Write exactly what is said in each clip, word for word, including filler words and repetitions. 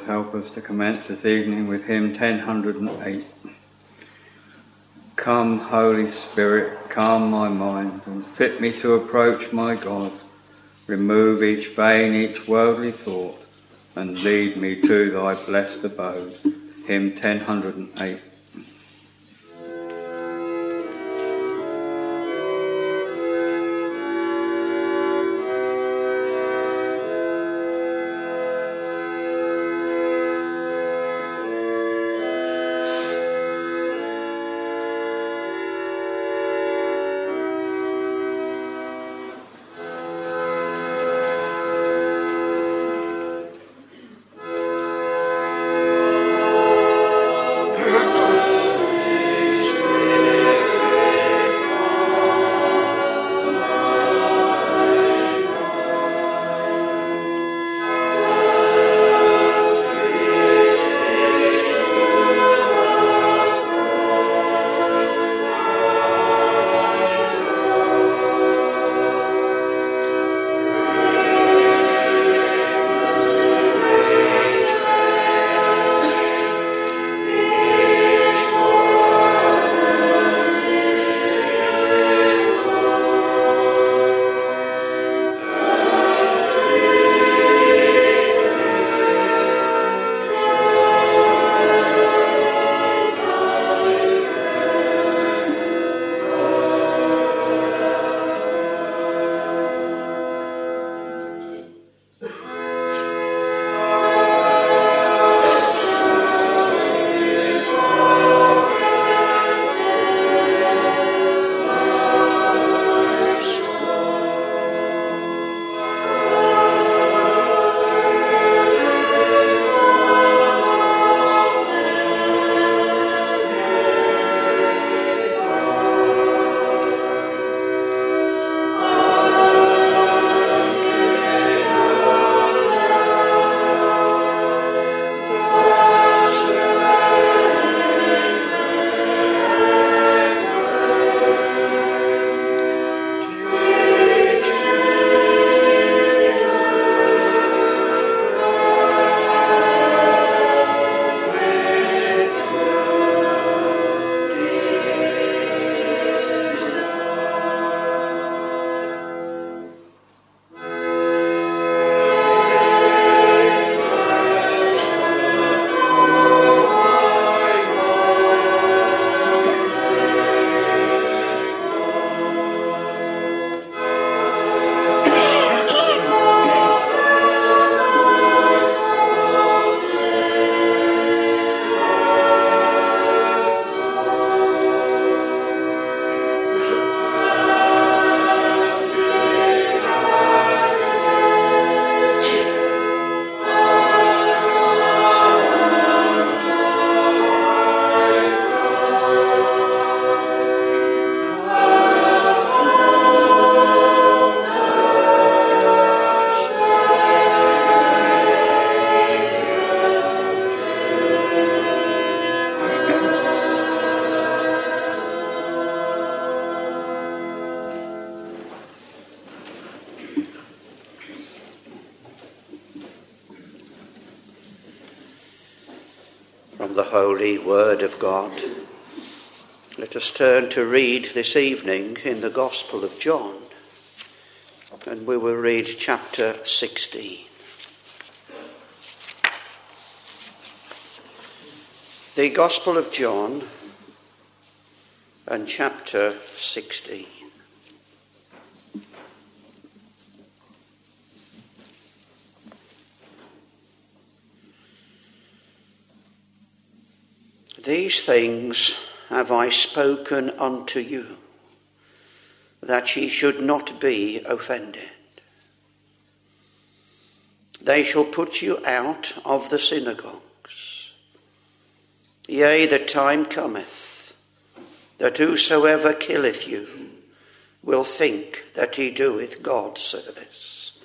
help us to commence this evening with hymn ten oh eight. Come, Holy Spirit, calm my mind and fit me to approach my God. Remove each vain, each worldly thought, and lead me to thy blessed abode. Hymn ten oh eight. From the Holy Word of God, let us turn to read this evening in the Gospel of John, and we will read chapter sixteen. The Gospel of John and chapter sixteen. These things have I spoken unto you, that ye should not be offended. They shall put you out of the synagogues. Yea, the time cometh, that whosoever killeth you will think that he doeth God service.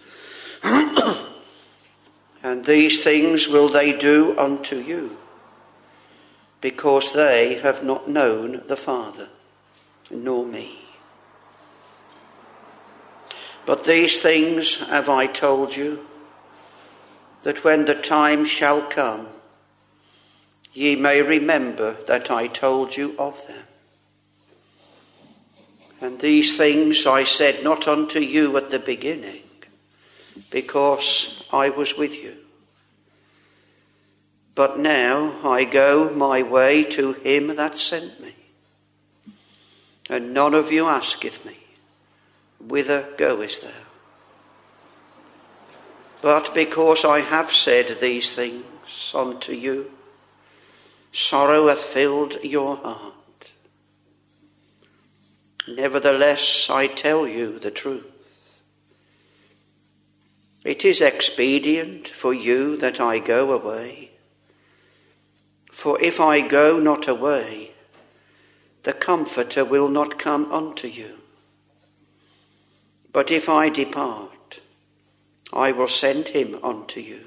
And these things will they do unto you, because they have not known the Father, nor me. But these things have I told you, that when the time shall come, ye may remember that I told you of them. And these things I said not unto you at the beginning, because I was with you. But now I go my way to him that sent me. And none of you asketh me, whither goest thou? But because I have said these things unto you, sorrow hath filled your heart. Nevertheless, I tell you the truth. It is expedient for you that I go away. For if I go not away, the Comforter will not come unto you. But if I depart, I will send him unto you.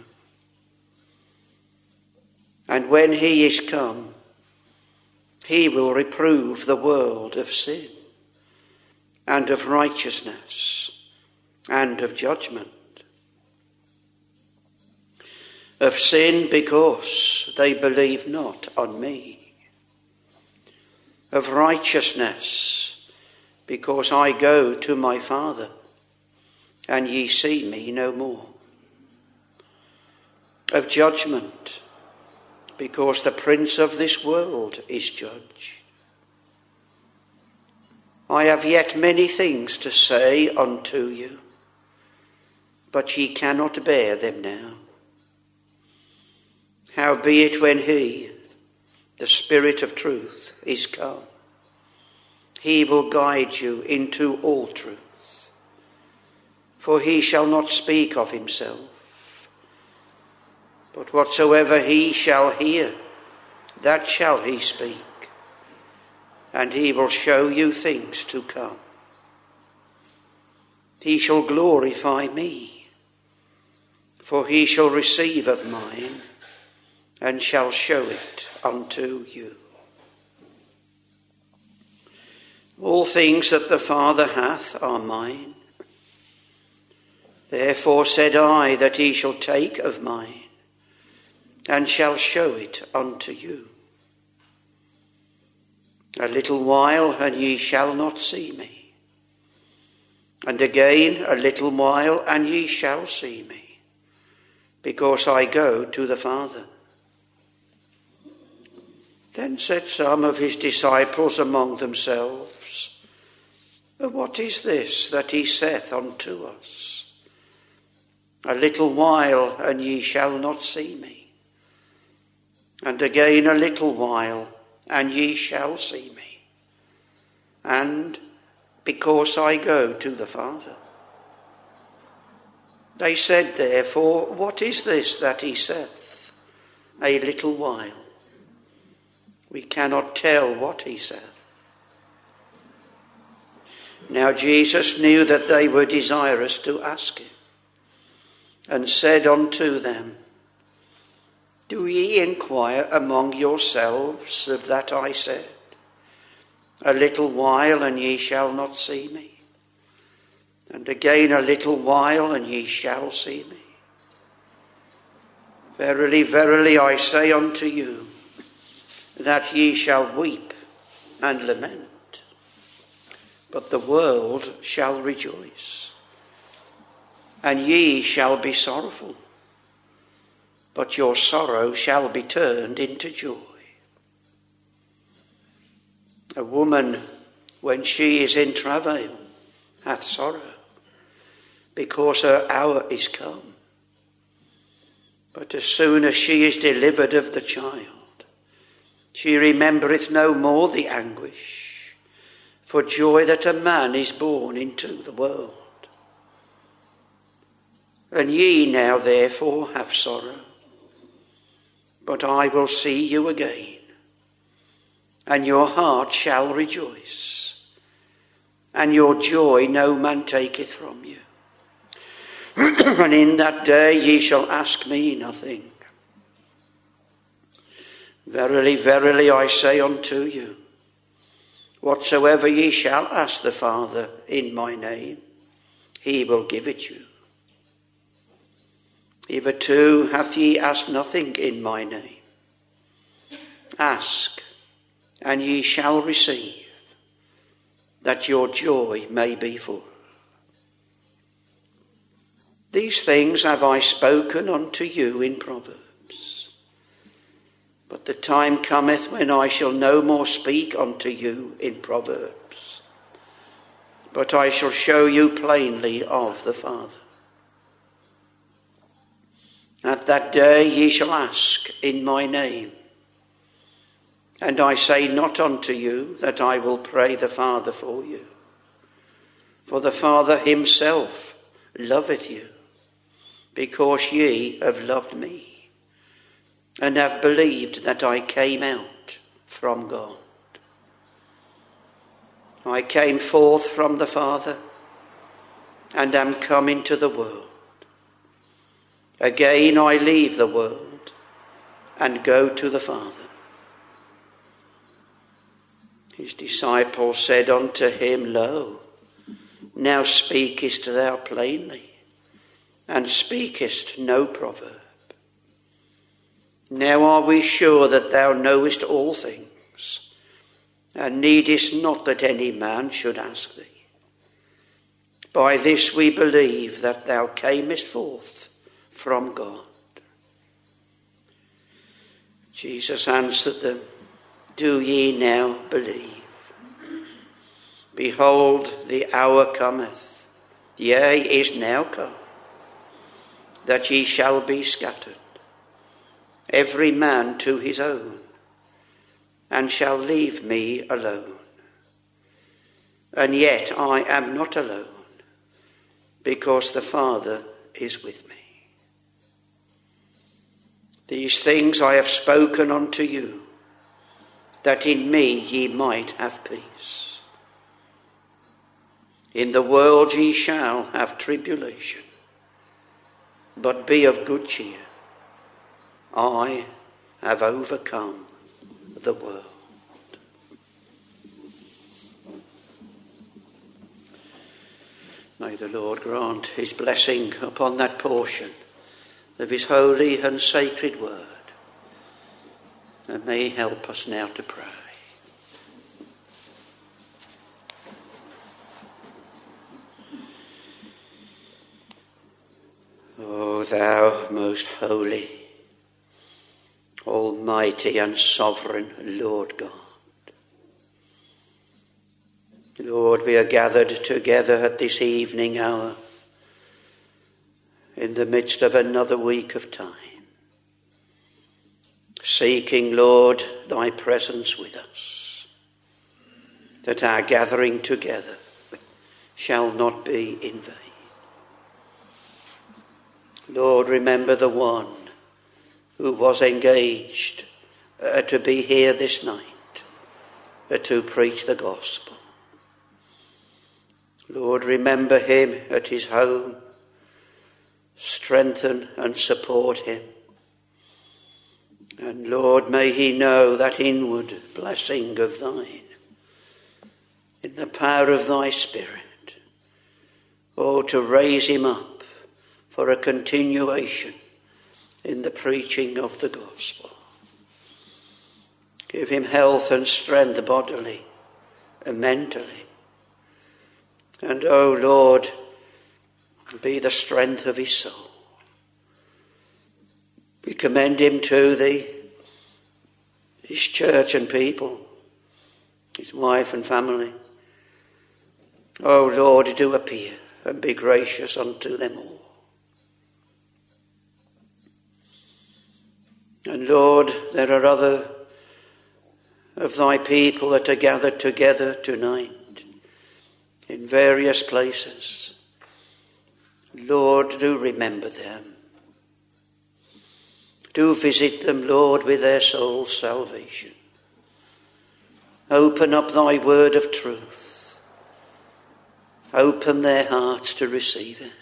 And when he is come, he will reprove the world of sin, and of righteousness, and of judgment. Of sin, because they believe not on me. Of righteousness, because I go to my Father, and ye see me no more. Of judgment, because the prince of this world is judged. I have yet many things to say unto you, but ye cannot bear them now. Howbeit when he, the Spirit of truth, is come, he will guide you into all truth. For he shall not speak of himself, but whatsoever he shall hear, that shall he speak, and he will show you things to come. He shall glorify me, for he shall receive of mine, and shall show it unto you. All things that the Father hath are mine. Therefore said I that he shall take of mine, and shall show it unto you. A little while, and ye shall not see me. And again a little while, and ye shall see me, because I go to the Father. Then said some of his disciples among themselves, What is this that he saith unto us? A little while, and ye shall not see me. And again a little while, and ye shall see me. And because I go to the Father. They said therefore, What is this that he saith? A little while. We cannot tell what he saith. Now Jesus knew that they were desirous to ask him, and said unto them, Do ye inquire among yourselves of that I said, A little while, and ye shall not see me, and again a little while, and ye shall see me? Verily, verily, I say unto you, that ye shall weep and lament, but the world shall rejoice. And ye shall be sorrowful, but your sorrow shall be turned into joy. A woman, when she is in travail, hath sorrow, because her hour is come. But as soon as she is delivered of the child, she remembereth no more the anguish for joy that a man is born into the world. And ye now therefore have sorrow, but I will see you again, and your heart shall rejoice, and your joy no man taketh from you. And in that day ye shall ask me nothing. Verily, verily, I say unto you, whatsoever ye shall ask the Father in my name, he will give it you. Hitherto hath ye asked nothing in my name. Ask, and ye shall receive, that your joy may be full. These things have I spoken unto you in Proverbs. But the time cometh when I shall no more speak unto you in Proverbs, but I shall show you plainly of the Father. At that day ye shall ask in my name. And I say not unto you that I will pray the Father for you. For the Father himself loveth you, because ye have loved me, and have believed that I came out from God. I came forth from the Father, and am come into the world. Again I leave the world, and go to the Father. His disciples said unto him, Lo, now speakest thou plainly, and speakest no proverb. Now are we sure that thou knowest all things, and needest not that any man should ask thee. By this we believe that thou camest forth from God. Jesus answered them, Do ye now believe? Behold, the hour cometh, yea, is now come, that ye shall be scattered, every man to his own, and shall leave me alone. And yet I am not alone, because the Father is with me. These things I have spoken unto you, that in me ye might have peace. In the world ye shall have tribulation, but be of good cheer. I have overcome the world. May the Lord grant his blessing upon that portion of his holy and sacred word, and may he help us now to pray. O thou most holy, almighty and sovereign Lord God, Lord, we are gathered together at this evening hour in the midst of another week of time, seeking, Lord, thy presence with us, that our gathering together shall not be in vain. Lord, remember the one who was engaged uh, to be here this night, uh, to preach the gospel. Lord, remember him at his home. Strengthen and support him. And Lord, may he know that inward blessing of thine in the power of thy Spirit. Oh, to raise him up for a continuation in the preaching of the gospel. Give him health and strength bodily and mentally. And, oh Lord, be the strength of his soul. We commend him to thee, his church and people, his wife and family. Oh Lord, do appear and be gracious unto them all. And Lord, there are other of thy people that are gathered together tonight in various places. Lord, do remember them. Do visit them, Lord, with their soul's salvation. Open up thy word of truth. Open their hearts to receive it.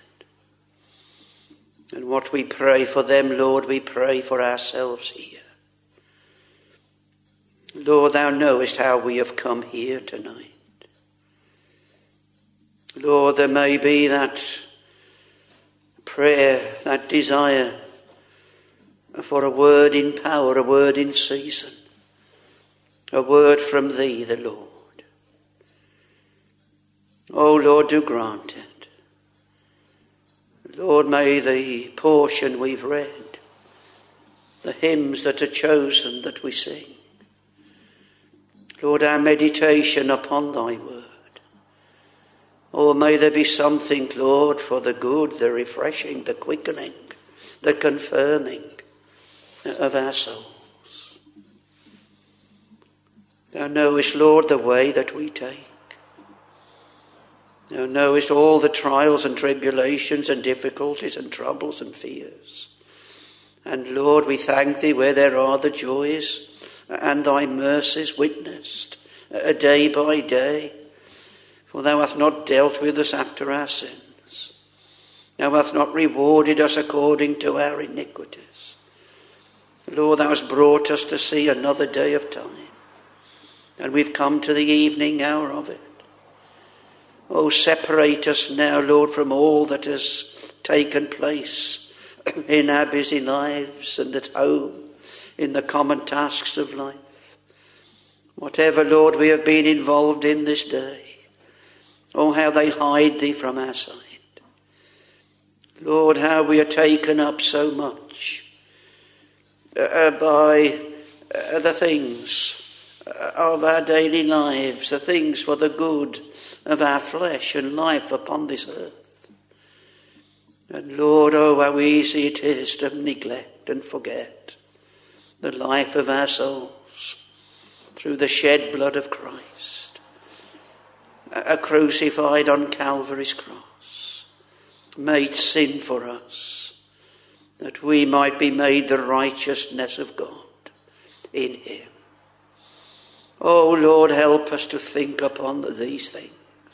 And what we pray for them, Lord, we pray for ourselves here. Lord, thou knowest how we have come here tonight. Lord, there may be that prayer, that desire for a word in power, a word in season, a word from thee, the Lord. Oh Lord, do grant it. Lord, may the portion we've read, the hymns that are chosen that we sing, Lord, our meditation upon thy word, oh, may there be something, Lord, for the good, the refreshing, the quickening, the confirming of our souls. Thou knowest, Lord, the way that we take. Thou knowest all the trials and tribulations and difficulties and troubles and fears. And Lord, we thank thee where there are the joys and thy mercies witnessed uh, day by day. For thou hast not dealt with us after our sins. Thou hast not rewarded us according to our iniquities. Lord, thou hast brought us to see another day of time. And we've come to the evening hour of it. Oh, separate us now, Lord, from all that has taken place in our busy lives and at home, in the common tasks of life. Whatever, Lord, we have been involved in this day, oh, how they hide thee from our sight. Lord, how we are taken up so much uh, by uh, the things of our daily lives, the things for the good of our flesh and life upon this earth. And Lord, oh, how easy it is to neglect and forget the life of our souls through the shed blood of Christ, a crucified on Calvary's cross, made sin for us, that we might be made the righteousness of God in him. Oh Lord, help us to think upon these things.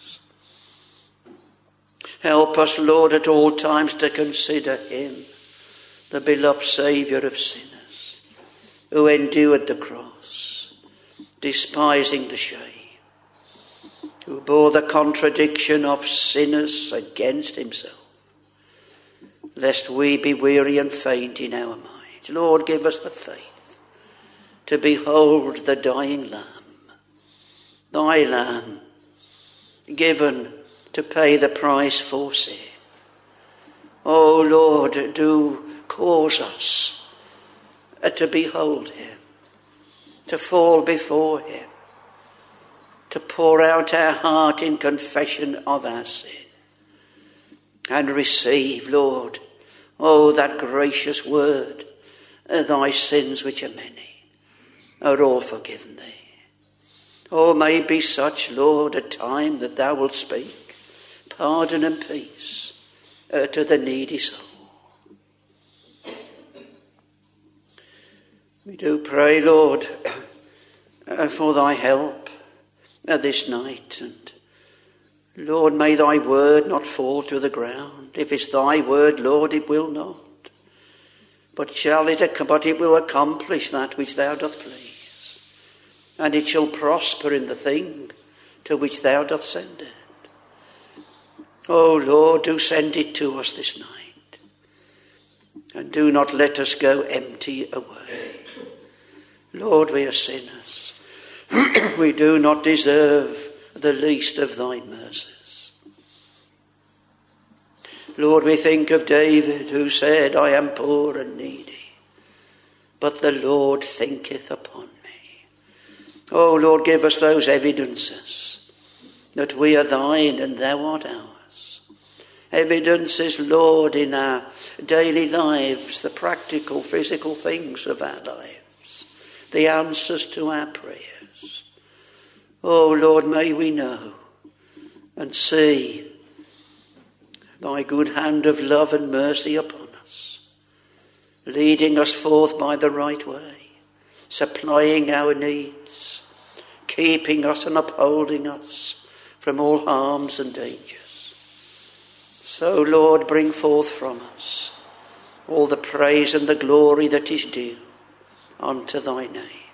Help us, Lord, at all times to consider him, the beloved Saviour of sinners, who endured the cross, despising the shame, who bore the contradiction of sinners against himself, lest we be weary and faint in our minds. Lord, give us the faith to behold the dying Lamb, thy Lamb, given to pay the price for sin. Oh Lord, do cause us to behold him, to fall before him, to pour out our heart in confession of our sin, and receive, Lord, oh, that gracious word, thy sins, which are many, are all forgiven thee. Oh, may be such, Lord, a time that thou wilt speak pardon and peace uh, to the needy soul. We do pray, Lord, uh, for thy help uh, this night. And Lord, may thy word not fall to the ground. If it's thy word, Lord, it will not. But shall it, but it will accomplish that which thou doth please. And it shall prosper in the thing to which thou doth send it. Oh Lord, do send it to us this night. And do not let us go empty away. Lord, we are sinners. We do not deserve the least of thy mercies. Lord, we think of David, who said, I am poor and needy, but the Lord thinketh upon me. Oh Lord, give us those evidences that we are thine and thou art ours. Evidences, Lord, in our daily lives, the practical, physical things of our lives, the answers to our prayers. Oh Lord, may we know and see thy good hand of love and mercy upon us, leading us forth by the right way, supplying our needs, keeping us and upholding us from all harms and dangers. So, Lord, bring forth from us all the praise and the glory that is due unto thy name.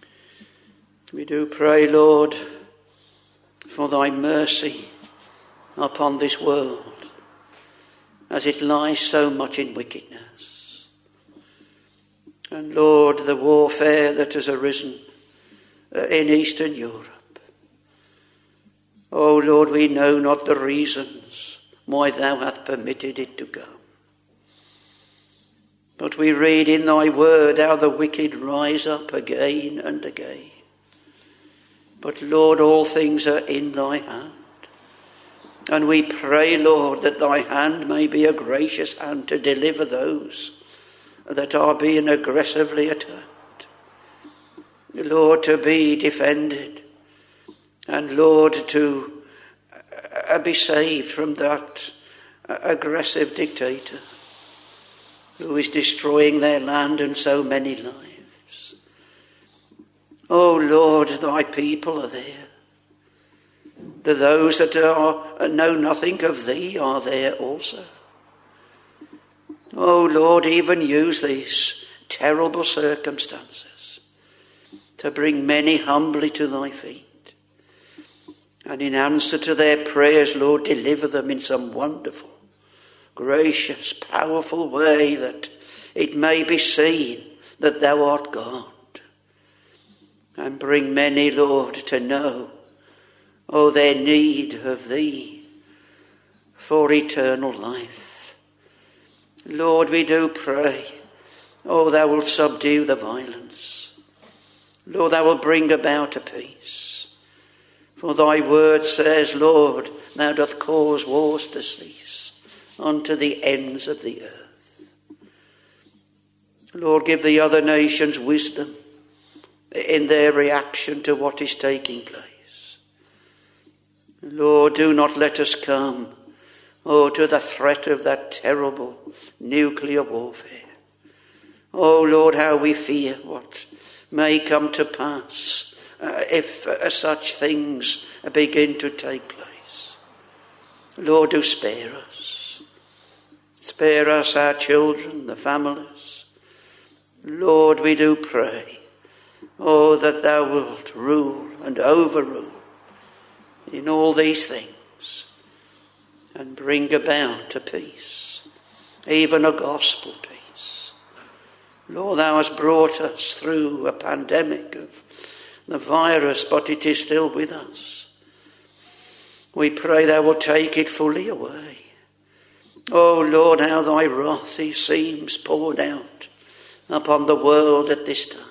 We do pray, Lord, for thy mercy upon this world as it lies so much in wickedness. And Lord, the warfare that has arisen in Eastern Europe. Oh Lord, we know not the reasons why thou hast permitted it to come. But we read in thy word how the wicked rise up again and again. But Lord, all things are in thy hand. And we pray, Lord, that thy hand may be a gracious hand to deliver those that are being aggressively attacked. Lord, to be defended. And Lord, to uh, be saved from that uh, aggressive dictator who is destroying their land and so many lives. Oh Lord, thy people are there. The those that are know nothing of thee are there also. Oh Lord, even use these terrible circumstances to bring many humbly to thy feet. And in answer to their prayers, Lord, deliver them in some wonderful, gracious, powerful way, that it may be seen that thou art God. And bring many, Lord, to know, oh, their need of thee for eternal life. Lord, we do pray, oh, thou wilt subdue the violence. Lord, thou wilt bring about a peace. For thy word says, Lord, thou doth cause wars to cease unto the ends of the earth. Lord, give the other nations wisdom in their reaction to what is taking place. Lord, do not let us come, oh, to the threat of that terrible nuclear warfare. Oh, Lord, how we fear what may come to pass uh, if uh, such things begin to take place. Lord, do spare us. Spare us, our children, the families. Lord, we do pray, oh, that thou wilt rule and overrule in all these things and bring about a peace, even a gospel peace. Lord, thou hast brought us through a pandemic of the virus, but it is still with us. We pray thou wilt take it fully away. Oh Lord, how thy wrath seems poured out upon the world at this time.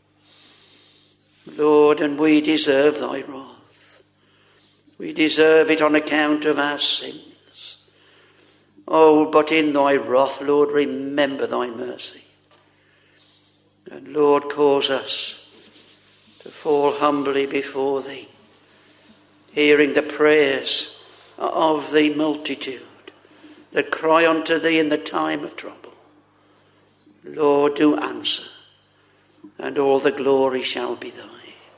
Lord, and we deserve thy wrath. We deserve it on account of our sins. Oh, but in thy wrath, Lord, remember thy mercy. And Lord, cause us to fall humbly before thee, hearing the prayers of the multitude that cry unto thee in the time of trouble. Lord, do answer, and all the glory shall be thine.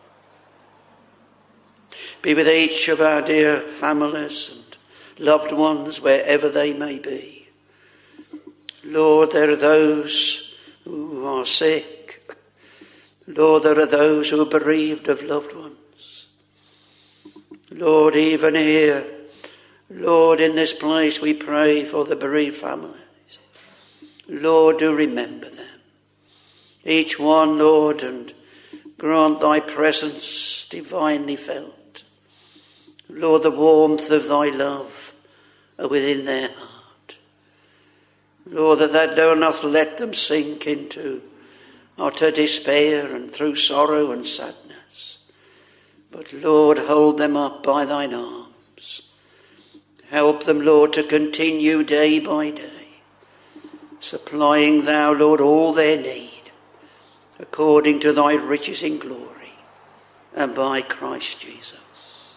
Be with each of our dear families and loved ones wherever they may be. Lord, there are those who are sick. Lord, there are those who are bereaved of loved ones. Lord, even here, Lord, in this place we pray for the bereaved families. Lord, do remember them. Each one, Lord, and grant thy presence divinely felt. Lord, the warmth of thy love within their heart. Lord, that thou do not let them sink into utter despair and through sorrow and sadness. But Lord, hold them up by thine arms. Help them, Lord, to continue day by day, supplying thou, Lord, all their need according to thy riches in glory and by Christ Jesus.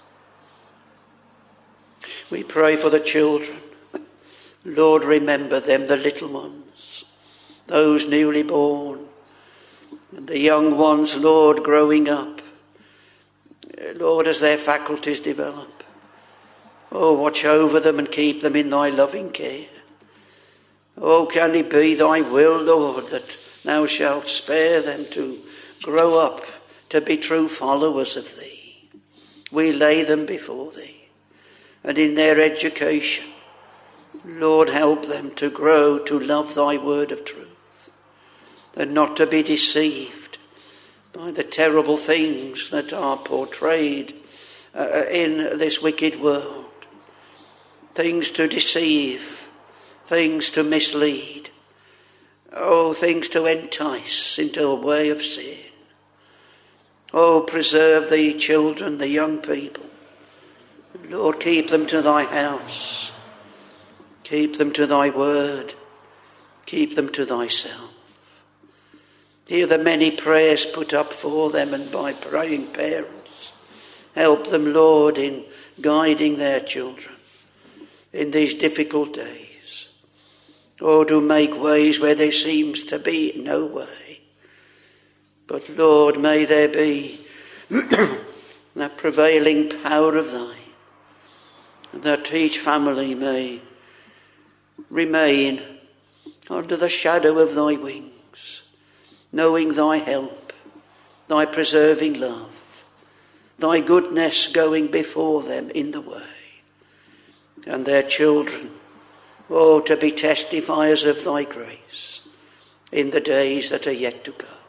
We pray for the children. Lord, remember them, the little ones, those newly born, and the young ones, Lord, growing up. Lord, as their faculties develop. Oh, watch over them and keep them in thy loving care. Oh, can it be thy will, Lord, that thou shalt spare them to grow up to be true followers of thee? We lay them before thee. and in their education. Lord, help them to grow to love thy word of truth and not to be deceived by the terrible things that are portrayed uh, in this wicked world. Things to deceive, things to mislead, oh, things to entice into a way of sin. Oh, preserve the children, the young people. Lord, keep them to thy house. Keep them to thy word. Keep them to thyself. Hear the many prayers put up for them and by praying parents. Help them, Lord, in guiding their children in these difficult days. Oh, do make ways where there seems to be no way. But, Lord, may there be that prevailing power of thine, that each family may remain under the shadow of thy wings, knowing thy help, thy preserving love, thy goodness going before them in the way, and their children, oh, to be testifiers of thy grace in the days that are yet to come.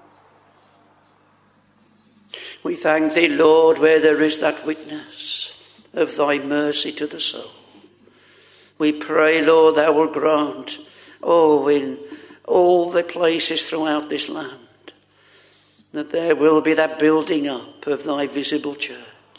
We thank thee, Lord, where there is that witness of thy mercy to the soul. We pray, Lord, thou wilt grant, oh, in all the places throughout this land, that there will be that building up of thy visible church.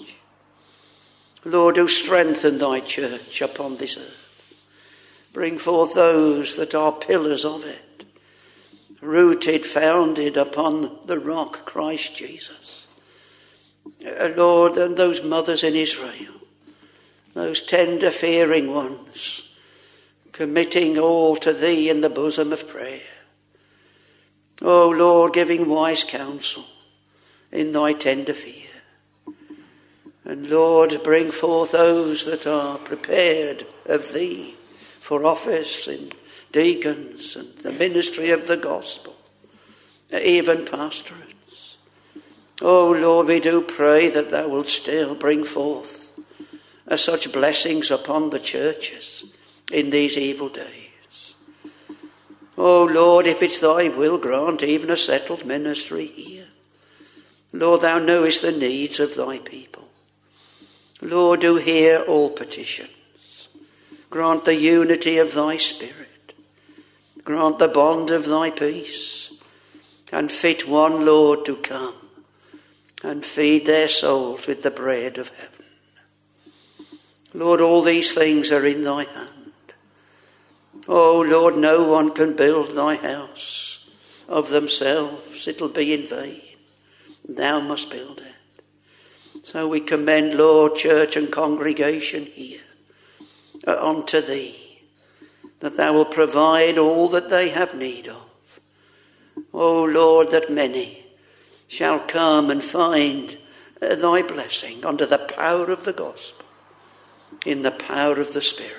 Lord, do strengthen thy church upon this earth. Bring forth those that are pillars of it, rooted, founded upon the rock, Christ Jesus. Lord, and those mothers in Israel, those tender fearing ones, committing all to thee in the bosom of prayer. Oh Lord, giving wise counsel in thy tender fear. And Lord, bring forth those that are prepared of thee for office and deacons and the ministry of the gospel, even pastorates. Oh Lord, we do pray that thou wilt still bring forth uh, such blessings upon the churches in these evil days. Oh Lord, if it's thy will, grant even a settled ministry here. Lord, thou knowest the needs of thy people. Lord, do hear all petitions. Grant the unity of thy spirit. Grant the bond of thy peace. And fit one, Lord, to come and feed their souls with the bread of heaven. Lord, all these things are in thy hand. Oh Lord, no one can build thy house of themselves. It'll be in vain. Thou must build it. So we commend, Lord, church and congregation here uh, unto thee, that thou wilt provide all that they have need of. Oh Lord, that many shall come and find uh, thy blessing under the power of the gospel, in the power of the Spirit.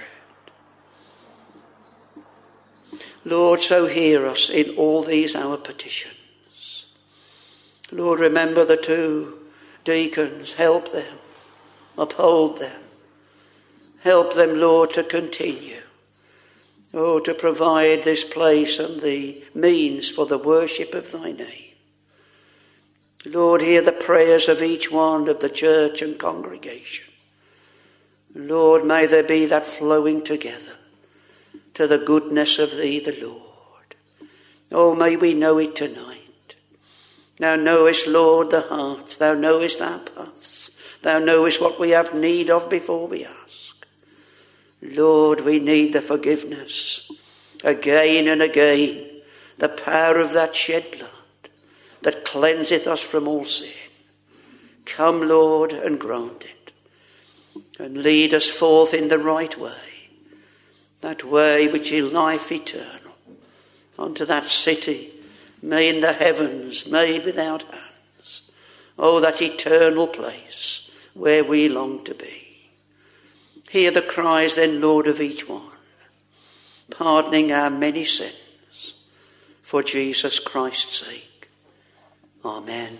Lord, so hear us in all these our petitions. Lord, remember the two deacons. Help them. Uphold them. Help them, Lord, to continue. Oh, to provide this place and the means for the worship of thy name. Lord, hear the prayers of each one of the church and congregation. Lord, may there be that flowing together to the goodness of thee, the Lord. Oh, may we know it tonight. Thou knowest, Lord, the hearts. Thou knowest our paths. Thou knowest what we have need of before we ask. Lord, we need the forgiveness again and again, the power of that shed blood that cleanseth us from all sin. Come, Lord, and grant it, and lead us forth in the right way, that way which is life eternal, unto that city made in the heavens, made without hands. Oh, that eternal place where we long to be. Hear the cries then, Lord, of each one, pardoning our many sins, for Jesus Christ's sake. Amen.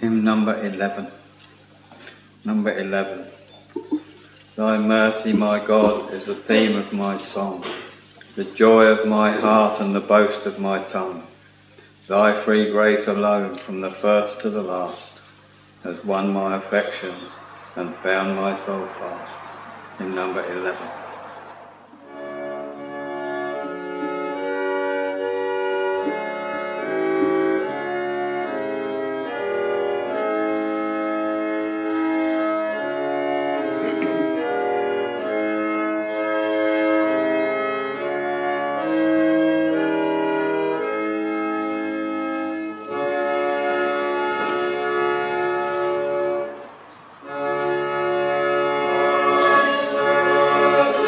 Hymn number eleven. Number eleven. Thy mercy, my God, is the theme of my song, the joy of my heart and the boast of my tongue. Thy free grace alone, from the first to the last, has won my affections and bound my soul fast. Hymn number eleven. Thank you.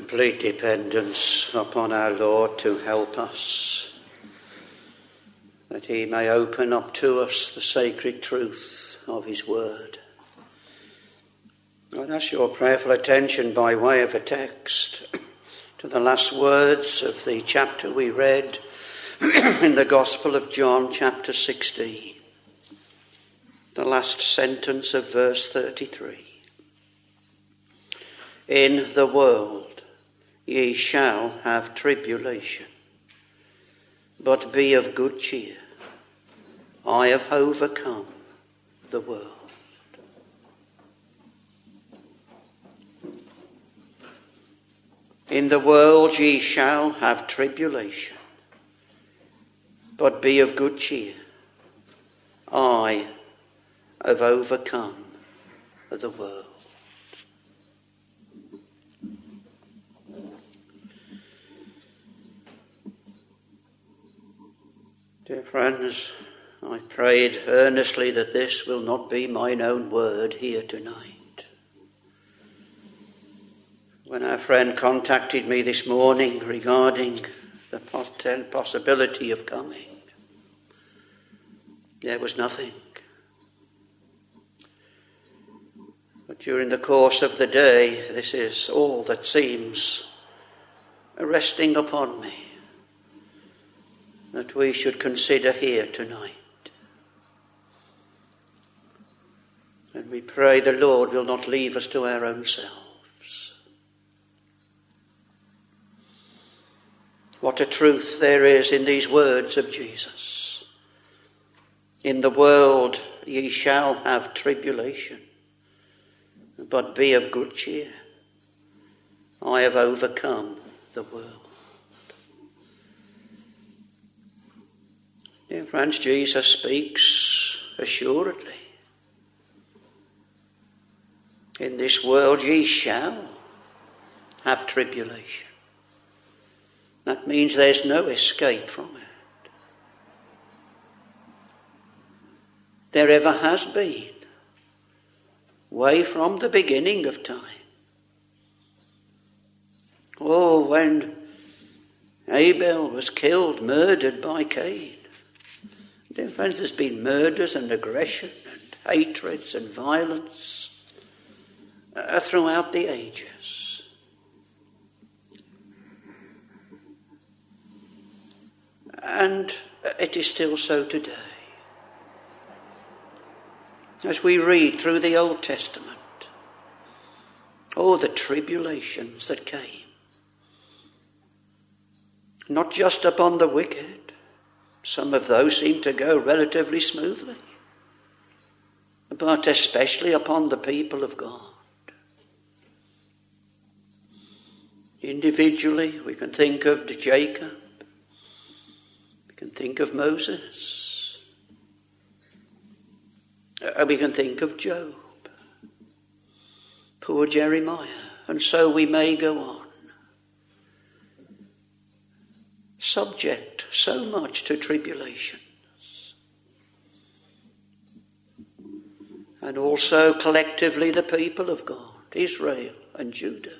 complete dependence upon our Lord to help us, that he may open up to us the sacred truth of his word. I'd ask your prayerful attention by way of a text to the last words of the chapter we read in the Gospel of John, chapter sixteen. The last sentence of verse thirty-three. In the world ye shall have tribulation, but be of good cheer. I have overcome the world. In the world ye shall have tribulation, but be of good cheer. I have overcome the world. Dear friends, I prayed earnestly that this will not be mine own word here tonight. When our friend contacted me this morning regarding the possibility of coming, there was nothing. But during the course of the day, this is all that seems resting upon me, that we should consider here tonight. And we pray the Lord will not leave us to our own selves. What a truth there is in these words of Jesus. In the world ye shall have tribulation, but be of good cheer. I have overcome the world. Dear friends, Jesus speaks assuredly. In this world ye shall have tribulation. That means there's no escape from it. There ever has been, way from the beginning of time. Oh, when Abel was killed, murdered by Cain. Dear friends, there's been murders and aggression and hatreds and violence uh, throughout the ages. And it is still so today. As we read through the Old Testament, oh, the tribulations that came. Not just upon the wicked. Some of those seem to go relatively smoothly. But especially upon the people of God. Individually, we can think of Jacob. We can think of Moses. Uh, we can think of Job. Poor Jeremiah. And so we may go on. Subject so much to tribulations. And also collectively the people of God, Israel and Judah.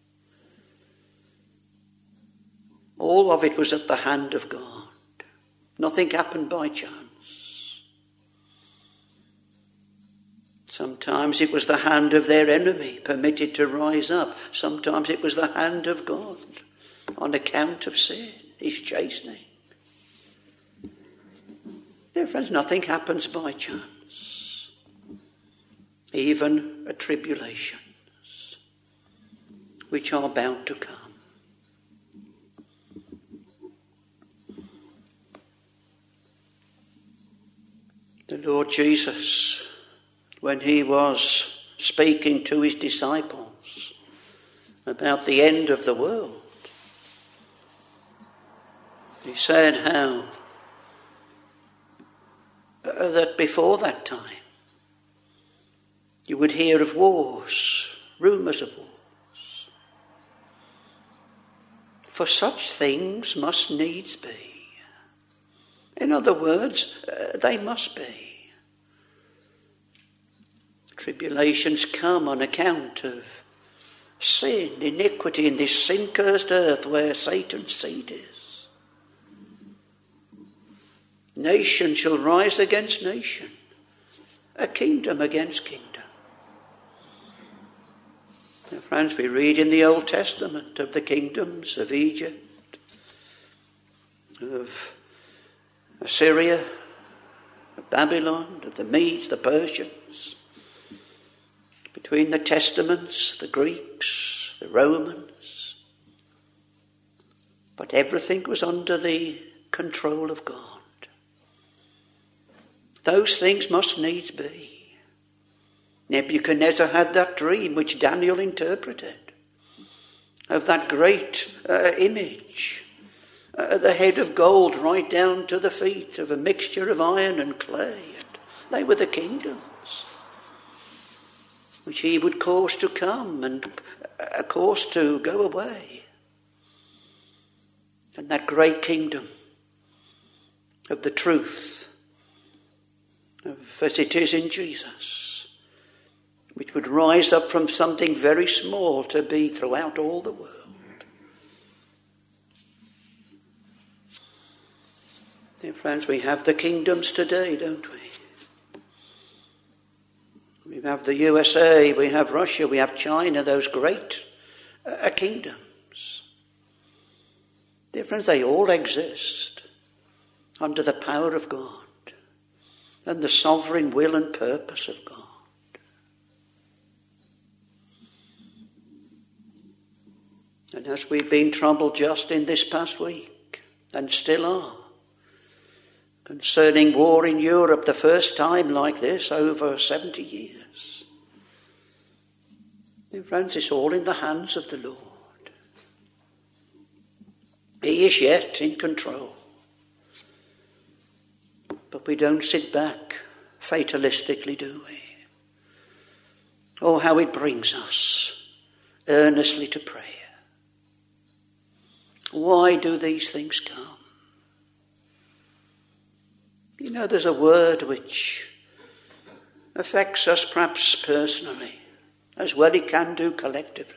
All of it was at the hand of God. Nothing happened by chance. Sometimes it was the hand of their enemy permitted to rise up. Sometimes it was the hand of God on account of sin. His chastening. Dear friends, nothing happens by chance. Even tribulations, which are bound to come. The Lord Jesus, when he was speaking to his disciples about the end of the world, he said how uh, that before that time you would hear of wars, rumours of wars. For such things must needs be. In other words, uh, they must be. Tribulations come on account of sin, iniquity in this sin-cursed earth where Satan's seat is. Nation shall rise against nation, a kingdom against kingdom. Now, friends, we read in the Old Testament of the kingdoms of Egypt, of Assyria, of Babylon, of the Medes, the Persians. Between the Testaments, the Greeks, the Romans. But everything was under the control of God. Those things must needs be. Nebuchadnezzar had that dream which Daniel interpreted of that great uh, image, uh, the head of gold right down to the feet of a mixture of iron and clay. And they were the kingdoms which he would cause to come and uh, cause to go away. And that great kingdom of the truth, of, as it is in Jesus, which would rise up from something very small to be throughout all the world. Dear friends, we have the kingdoms today, don't we? We have the U S A, we have Russia, we have China, those great uh, kingdoms. Dear friends, they all exist under the power of God and the sovereign will and purpose of God. And as we've been troubled just in this past week, and still are, concerning war in Europe, the first time like this over seventy years. Dear friends, it's all in the hands of the Lord. He is yet in control. But we don't sit back fatalistically, do we? Oh, how it brings us earnestly to prayer. Why do these things come? You know, there's a word which affects us perhaps personally, as well it can do collectively.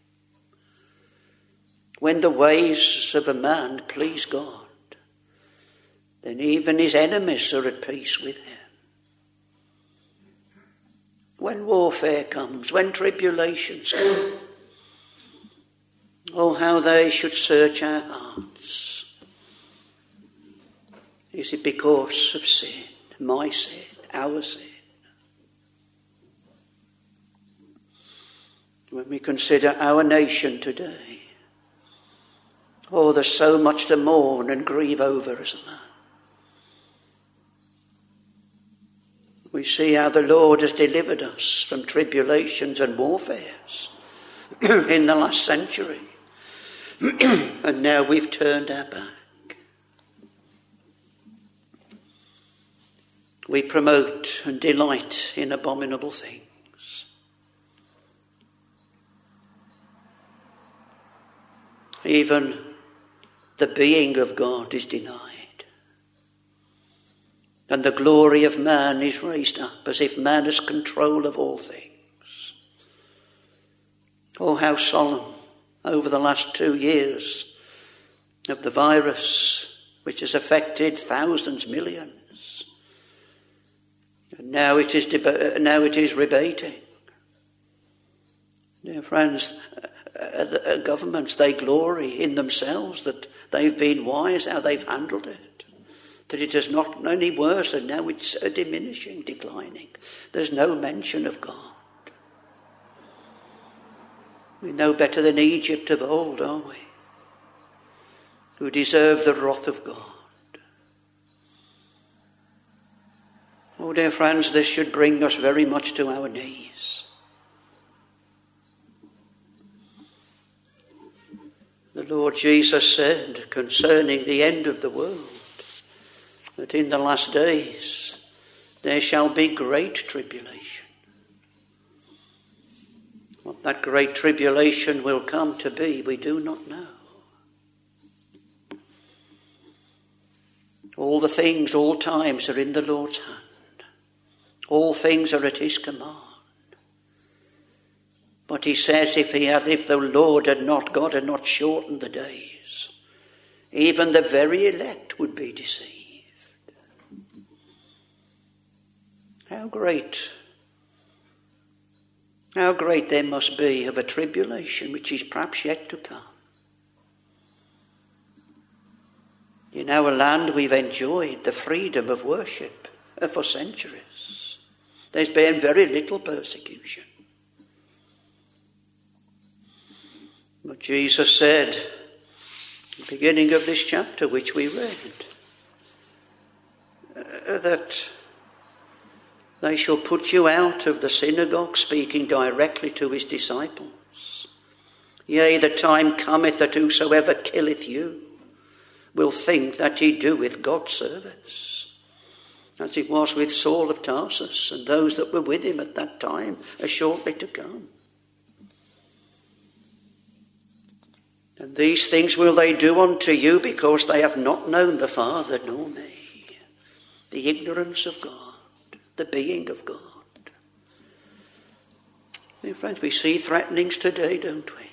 When the ways of a man please God, then even his enemies are at peace with him. When warfare comes, when tribulations come, oh, how they should search our hearts. Is it because of sin, my sin, our sin? When we consider our nation today, oh, there's so much to mourn and grieve over as a man. We see how the Lord has delivered us from tribulations and warfares in the last century. And now we've turned our back. We promote and delight in abominable things. Even the being of God is denied. And the glory of man is raised up as if man has control of all things. Oh, how solemn over the last two years of the virus, which has affected thousands, millions. And now it is deba- now it is rebating. Dear friends, uh, uh, governments, they glory in themselves that they've been wise how they've handled it. That it is not only worse and now it's a diminishing, declining. There's no mention of God. We know better than Egypt of old, are we? Who deserve the wrath of God. Oh, dear friends, this should bring us very much to our knees. The Lord Jesus said concerning the end of the world, that in the last days there shall be great tribulation. What that great tribulation will come to be, we do not know. All the things, all times are in the Lord's hand. All things are at his command. But he says if he had, if the Lord had not, God had not shortened the days, even the very elect would be deceived. How great, how great there must be of a tribulation which is perhaps yet to come. In our land we've enjoyed the freedom of worship for centuries. There's been very little persecution. But Jesus said, at the beginning of this chapter which we read, uh, that they shall put you out of the synagogue, speaking directly to his disciples. Yea, the time cometh that whosoever killeth you will think that he doeth God service, as it was with Saul of Tarsus and those that were with him at that time are shortly to come. And these things will they do unto you, because they have not known the Father nor me. The ignorance of God, the being of God. Dear friends, we see threatenings today, don't we?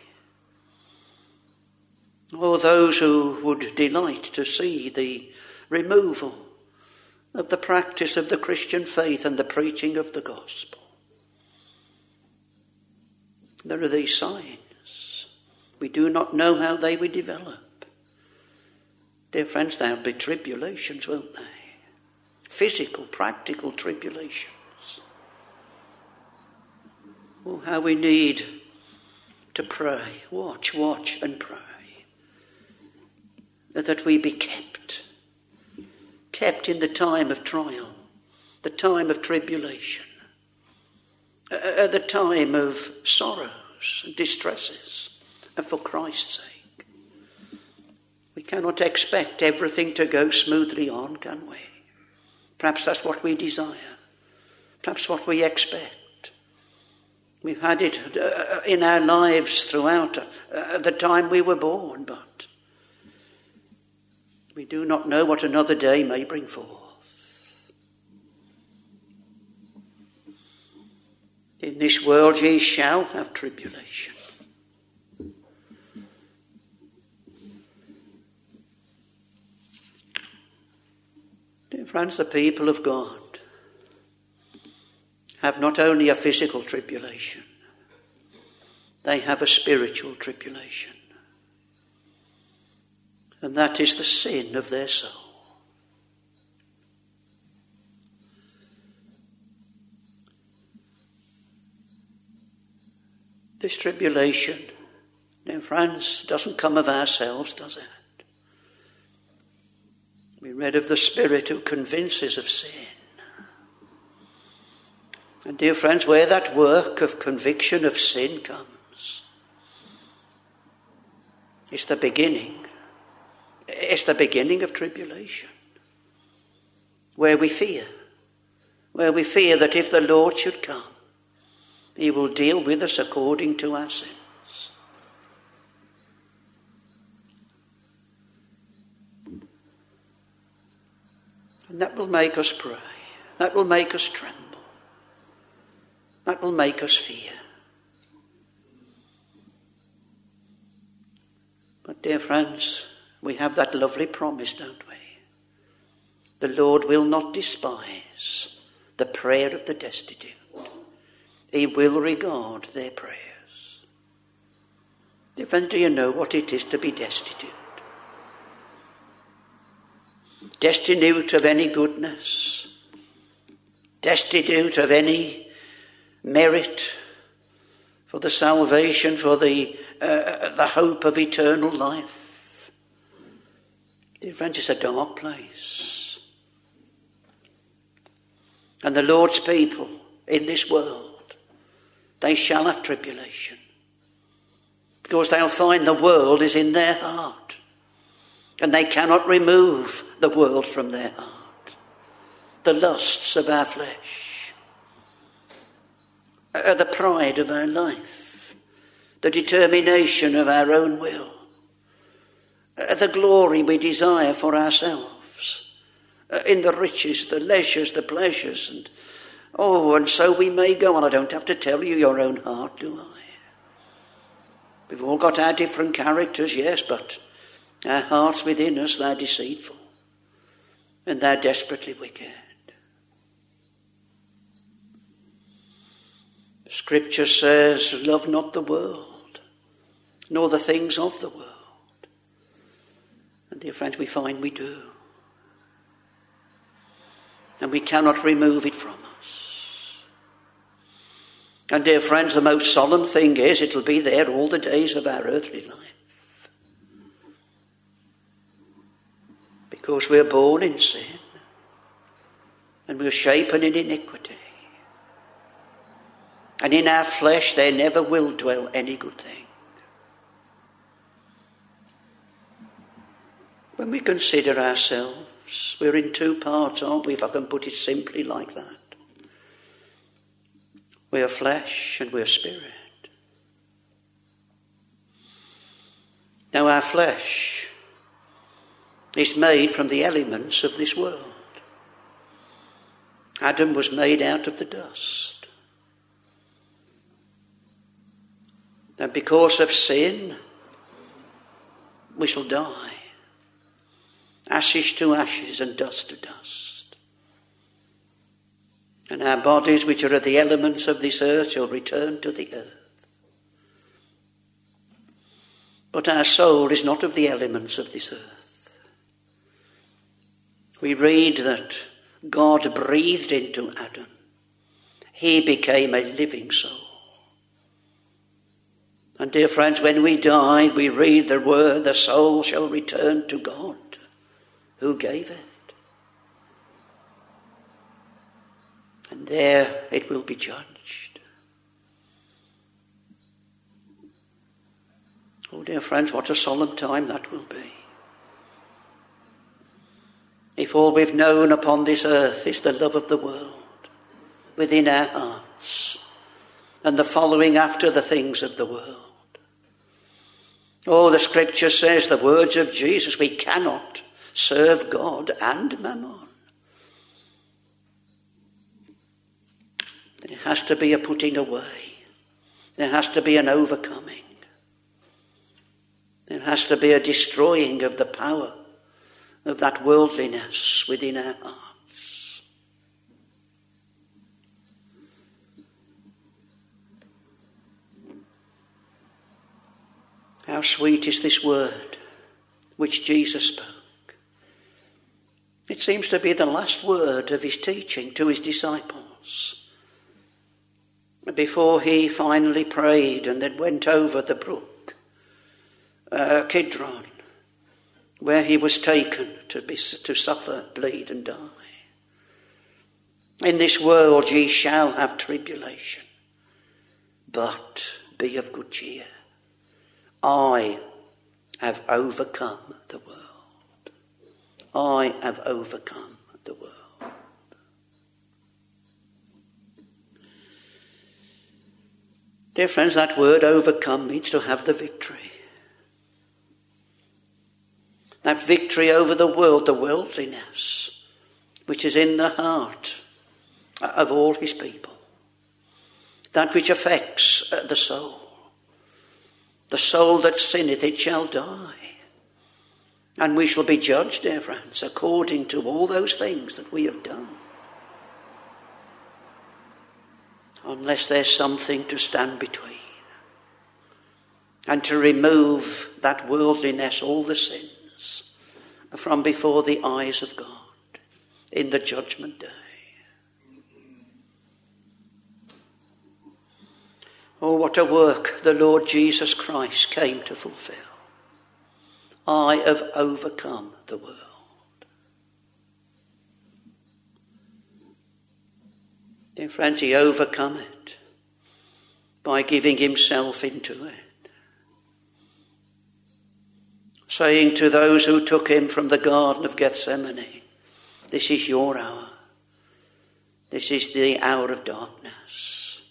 Or those who would delight to see the removal of the practice of the Christian faith and the preaching of the gospel. There are these signs. We do not know how they will develop. Dear friends, there will be tribulations, won't they? Physical, practical tribulations. Oh, how we need to pray. Watch, watch and pray. That we be kept. Kept in the time of trial. The time of tribulation. Uh, the time of sorrows and distresses. And for Christ's sake. We cannot expect everything to go smoothly on, can we? Perhaps that's what we desire. Perhaps what we expect. We've had it uh, in our lives throughout uh, the time we were born, but we do not know what another day may bring forth. In this world ye shall have tribulation. Dear friends, the people of God have not only a physical tribulation, they have a spiritual tribulation. And that is the sin of their soul. This tribulation, dear friends, doesn't come of ourselves, does it? We read of the Spirit who convinces of sin. And dear friends, where that work of conviction of sin comes, it's the beginning. It's the beginning of tribulation. Where we fear. Where we fear that if the Lord should come, he will deal with us according to our sins. And that will make us pray. That will make us tremble. That will make us fear. But dear friends, we have that lovely promise, don't we? The Lord will not despise the prayer of the destitute. He will regard their prayers. Dear friends, do you know what it is to be destitute? Destitute of any goodness, destitute of any merit for the salvation, for the uh, the hope of eternal life. Dear friends, it's a dark place. And the Lord's people in this world, they shall have tribulation, because they'll find the world is in their heart. And they cannot remove the world from their heart. The lusts of our flesh, uh, the pride of our life, the determination of our own will, uh, the glory we desire for ourselves, uh, in the riches, the leisures, the pleasures, and oh, and so we may go on. I don't have to tell you your own heart, do I? We've all got our different characters, yes, but our hearts within us, they're deceitful and they're desperately wicked. The Scripture says, love not the world, nor the things of the world. And dear friends, we find we do. And we cannot remove it from us. And dear friends, the most solemn thing is it'll be there all the days of our earthly life. Because we're born in sin and we're shapen in iniquity. And in our flesh there never will dwell any good thing. When we consider ourselves, we're in two parts, aren't we, if I can put it simply like that. We are flesh and we are spirit. Now our flesh is made from the elements of this world. Adam was made out of the dust. And because of sin, we shall die. Ashes to ashes and dust to dust. And our bodies, which are of the elements of this earth, shall return to the earth. But our soul is not of the elements of this earth. We read that God breathed into Adam. He became a living soul. And dear friends, when we die, we read the word, the soul shall return to God, who gave it. And there it will be judged. Oh, dear friends, what a solemn time that will be. If all we've known upon this earth is the love of the world within our hearts and the following after the things of the world. Oh, the Scripture says, the words of Jesus, we cannot serve God and mammon. There has to be a putting away. There has to be an overcoming. There has to be a destroying of the power of that worldliness within our hearts. How sweet is this word which Jesus spoke. It seems to be the last word of his teaching to his disciples before he finally prayed and then went over the brook, uh, Kidron, where he was taken to be to suffer, bleed and die. In this world ye shall have tribulation, but be of good cheer. I have overcome the world. I have overcome the world. Dear friends, that word overcome means to have the victory. That victory over the world, the worldliness, which is in the heart of all his people. That which affects the soul. The soul that sinneth, it shall die. And we shall be judged, dear friends, according to all those things that we have done. Unless there's something to stand between. And to remove that worldliness, all the sins, from before the eyes of God in the judgment day. Oh, what a work the Lord Jesus Christ came to fulfill. I have overcome the world. Dear friends, he overcome it by giving himself into it. Saying to those who took him from the Garden of Gethsemane, this is your hour. This is the hour of darkness.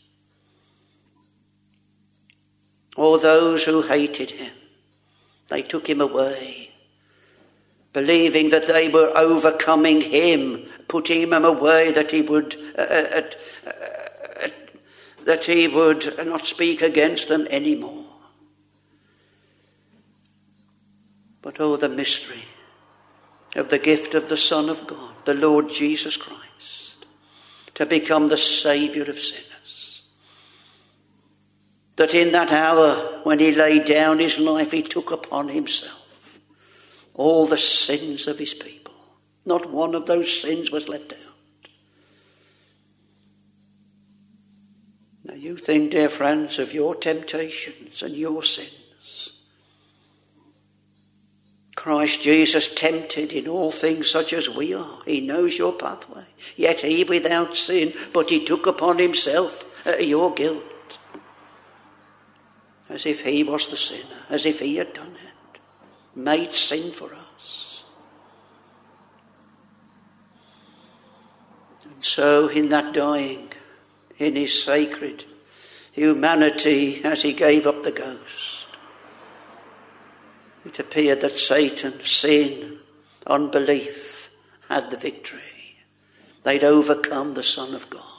Or those who hated him, they took him away, believing that they were overcoming him, putting him away, that he would uh, uh, uh, that he would not speak against them anymore. But oh, the mystery of the gift of the Son of God, the Lord Jesus Christ, to become the Saviour of sinners. That in that hour when he laid down his life, he took upon himself all the sins of his people. Not one of those sins was left out. Now you think, dear friends, of your temptations and your sins. Christ Jesus tempted in all things such as we are. He knows your pathway. Yet he without sin, but he took upon himself uh, your guilt. As if he was the sinner, as if he had done it. Made sin for us. And so in that dying, in his sacred humanity, as he gave up the ghost, it appeared that Satan, sin, unbelief had the victory. They'd overcome the Son of God.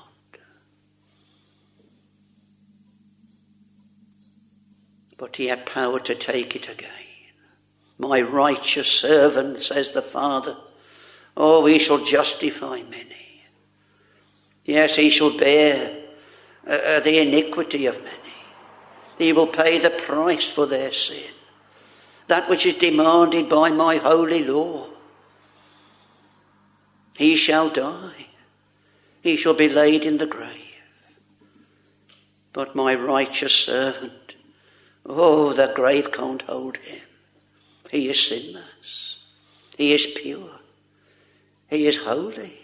But he had power to take it again. My righteous servant, says the Father, oh, he shall justify many. Yes, he shall bear uh, the iniquity of many. He will pay the price for their sin. That which is demanded by my holy law. He shall die. He shall be laid in the grave. But my righteous servant, oh, the grave can't hold him. He is sinless. He is pure. He is holy.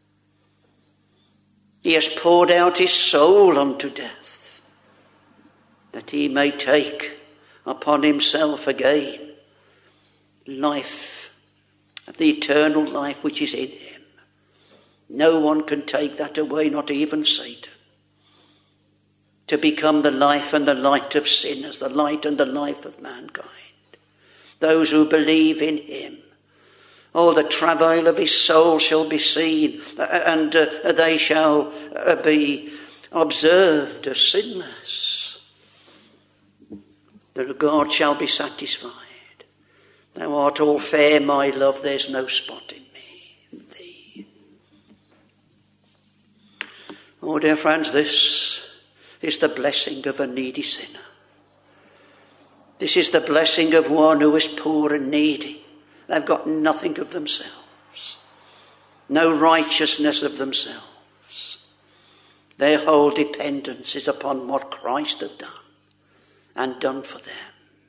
He has poured out his soul unto death, that he may take upon himself again life, the eternal life which is in him. No one can take that away, not even Satan. To become the life and the light of sinners, the light and the life of mankind. Those who believe in him. Oh, the travail of his soul shall be seen, and uh, they shall uh, be observed as sinless. That God shall be satisfied. Thou art all fair, my love, there's no spot in me, in thee. Oh, dear friends, this is the blessing of a needy sinner. This is the blessing of one who is poor and needy. They've got nothing of themselves. No righteousness of themselves. Their whole dependence is upon what Christ had done. And done for them.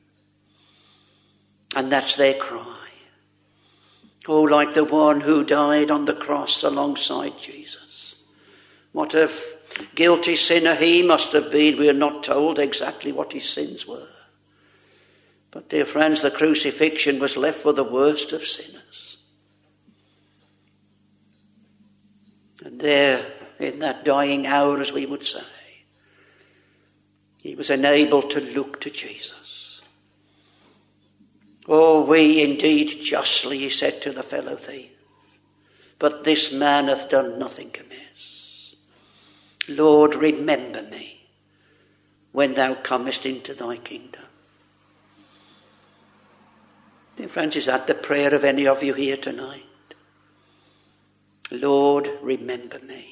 And that's their cry. Oh, like the one who died on the cross alongside Jesus. What a guilty sinner he must have been. We are not told exactly what his sins were. But, dear friends, the crucifixion was left for the worst of sinners. And there, in that dying hour, as we would say, he was enabled to look to Jesus. Oh, we indeed justly, he said to the fellow thief, but this man hath done nothing amiss. Lord, remember me when thou comest into thy kingdom. Dear friends, is that the prayer of any of you here tonight? Lord, remember me.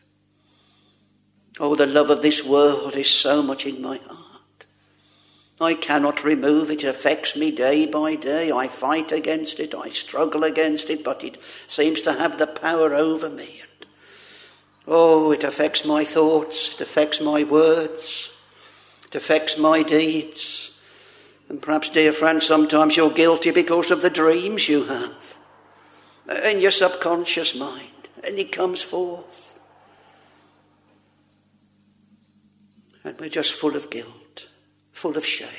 Oh, the love of this world is so much in my heart. I cannot remove it. It affects me day by day. I fight against it. I struggle against it, but it seems to have the power over me. And oh, it affects my thoughts. It affects my words. It affects my deeds. And perhaps, dear friends, sometimes you're guilty because of the dreams you have in your subconscious mind. And it comes forth. And we're just full of guilt, full of shame.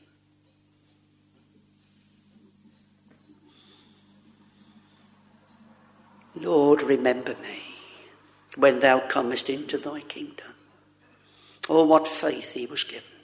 Lord, remember me when thou comest into thy kingdom. Oh, what faith he was given.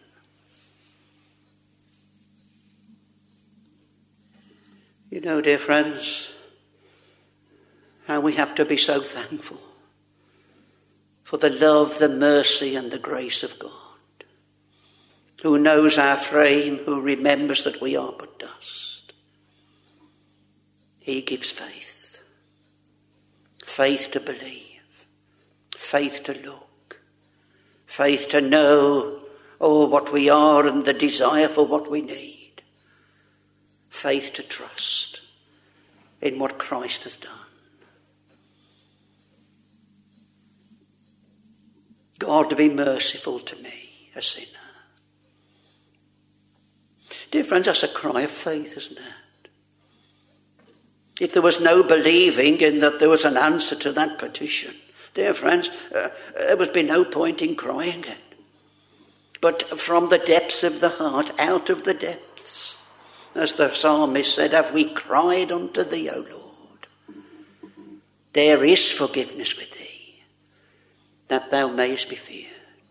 You know, dear friends, how we have to be so thankful for the love, the mercy and the grace of God, who knows our frame, who remembers that we are but dust. he gives faith. Faith to believe. Faith to look. Faith to know, oh, what we are and the desire for what we need. Faith to trust in what Christ has done. God, be merciful to me, a sinner. Dear friends, that's a cry of faith, isn't it? If there was no believing in that there was an answer to that petition, dear friends, uh, there would be no point in crying it. But from the depths of the heart, out of the depths, as the psalmist said, have we cried unto thee, O Lord. There is forgiveness with thee, that thou mayest be feared.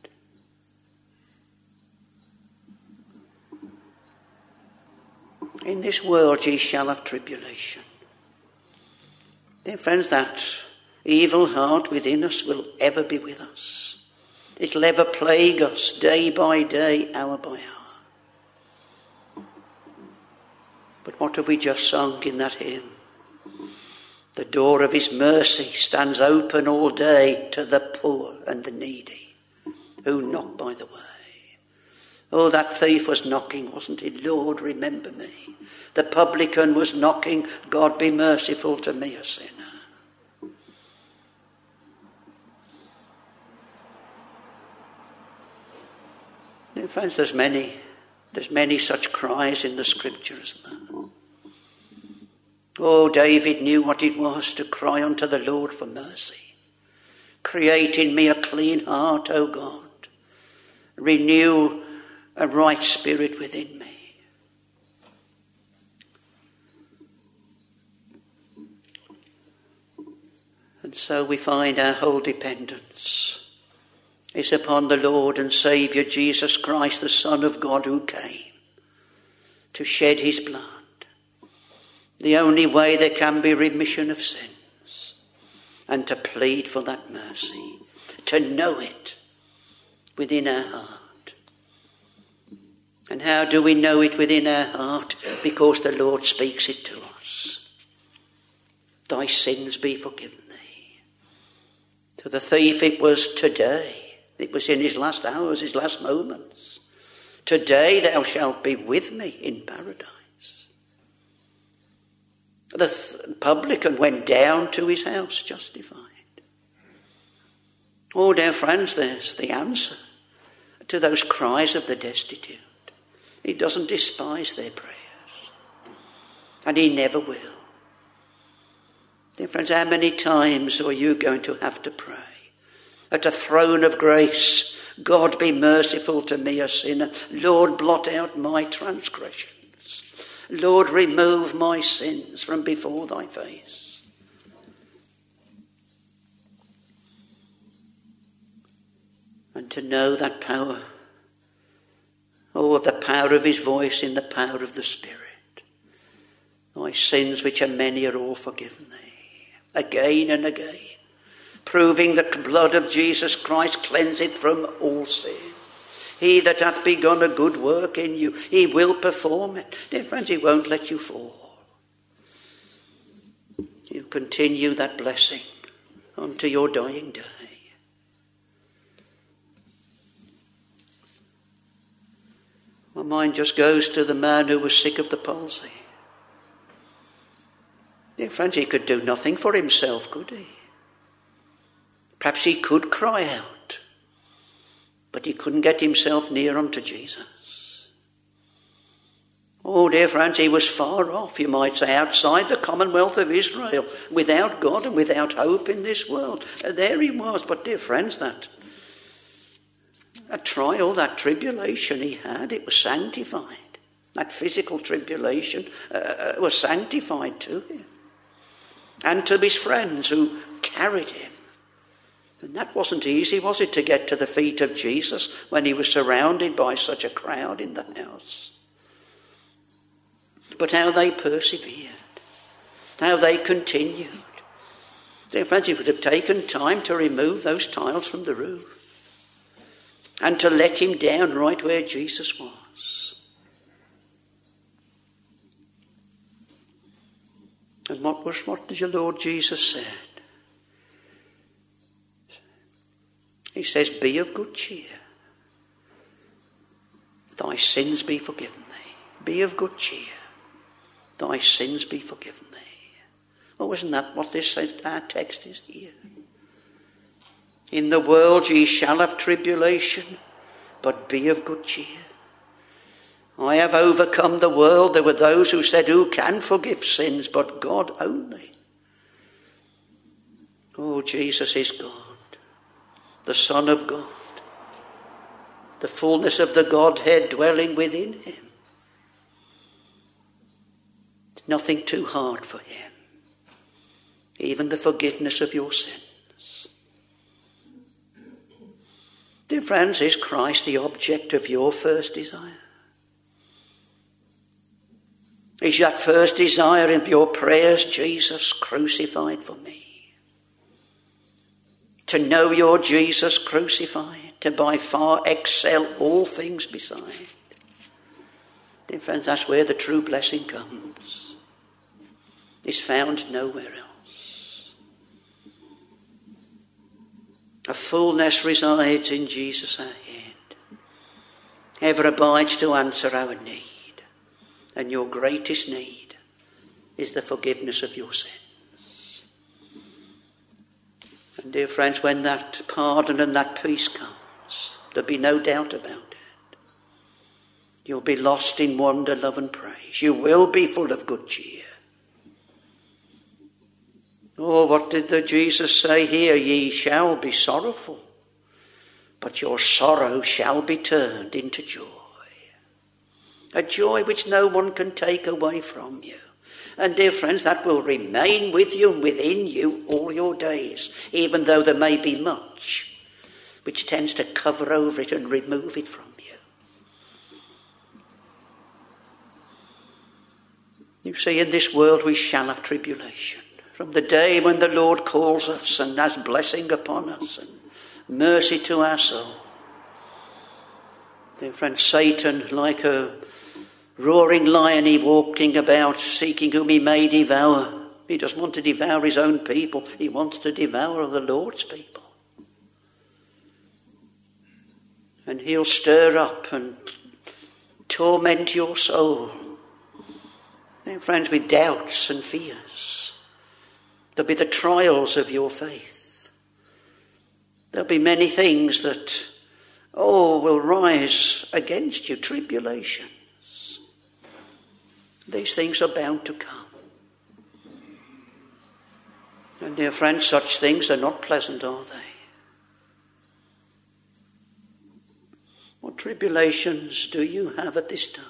In this world ye shall have tribulation. Dear friends, that evil heart within us will ever be with us. It'll ever plague us day by day, hour by hour. But what have we just sung in that hymn? The door of his mercy stands open all day to the poor and the needy who knock by the way. Oh, that thief was knocking, wasn't he? Lord, remember me. The publican was knocking, God, be merciful to me, a sinner. Now, friends, there's many, there's many such cries in the scripture, isn't there? Oh, David knew what it was to cry unto the Lord for mercy. Create in me a clean heart, O God. Renew a right spirit within me. And so we find our whole dependence is upon the Lord and Saviour Jesus Christ, the Son of God, who came to shed his blood. The only way there can be remission of sins, and to plead for that mercy, to know it within our heart. And how do we know it within our heart? Because the Lord speaks it to us. Thy sins be forgiven thee. To the thief it was today. It was in his last hours, his last moments. Today thou shalt be with me in paradise. The th- publican went down to his house justified. Oh, dear friends, there's the answer to those cries of the destitute. He doesn't despise their prayers. And he never will. Dear friends, how many times are you going to have to pray at a throne of grace? God, be merciful to me, a sinner. Lord, blot out my transgressions. Lord, remove my sins from before thy face. And to know that power, oh, of the power of his voice in the power of the Spirit. Thy sins, which are many, are all forgiven thee. Again and again. Proving that the blood of Jesus Christ cleanseth from all sin. He that hath begun a good work in you, he will perform it. Dear friends, he won't let you fall. He'll continue that blessing unto your dying day. My mind just goes to the man who was sick of the palsy. Dear friends, he could do nothing for himself, could he? Perhaps he could cry out, but he couldn't get himself near unto Jesus. Oh, dear friends, he was far off, you might say, outside the commonwealth of Israel, without God and without hope in this world. There he was, but dear friends, that a trial, that tribulation he had, it was sanctified. That physical tribulation uh, was sanctified to him. And to his friends who carried him. And that wasn't easy, was it, to get to the feet of Jesus when he was surrounded by such a crowd in the house. But how they persevered. How they continued. Dear friends, it would have taken time to remove those tiles from the roof. And to let him down right where Jesus was. And what was what did your Lord Jesus said? He says, be of good cheer. Thy sins be forgiven thee. Be of good cheer. Thy sins be forgiven thee. Oh, isn't that what this says? Our text is here. In the world ye shall have tribulation, but be of good cheer. I have overcome the world. There were those who said, who can forgive sins but God only? Oh, Jesus is God, the Son of God, the fullness of the Godhead dwelling within him. It's nothing too hard for him, even the forgiveness of your sins. Dear friends, is Christ the object of your first desire? Is that first desire of your prayers, Jesus crucified for me? To know your Jesus crucified, to by far excel all things beside. Dear friends, that's where the true blessing comes. It's found nowhere else. A fullness resides in Jesus our head, ever abides to answer our need. And your greatest need is the forgiveness of your sins. And dear friends, when that pardon and that peace comes, there'll be no doubt about it. You'll be lost in wonder, love and praise. You will be full of good cheer. Oh, what did the Jesus say here? Ye shall be sorrowful, but your sorrow shall be turned into joy. A joy which no one can take away from you. And dear friends, that will remain with you and within you all your days, even though there may be much which tends to cover over it and remove it from you. You see, in this world we shall have tribulation. From the day when the Lord calls us and has blessing upon us and mercy to our soul. Dear friends, Satan, like a roaring lion, he walking about, seeking whom he may devour. He doesn't want to devour his own people. He wants to devour the Lord's people. And he'll stir up and torment your soul. And friends, with doubts and fears. There'll be the trials of your faith. There'll be many things that, oh, will rise against you. Tribulation. These things are bound to come. And dear friends, such things are not pleasant, are they? What tribulations do you have at this time?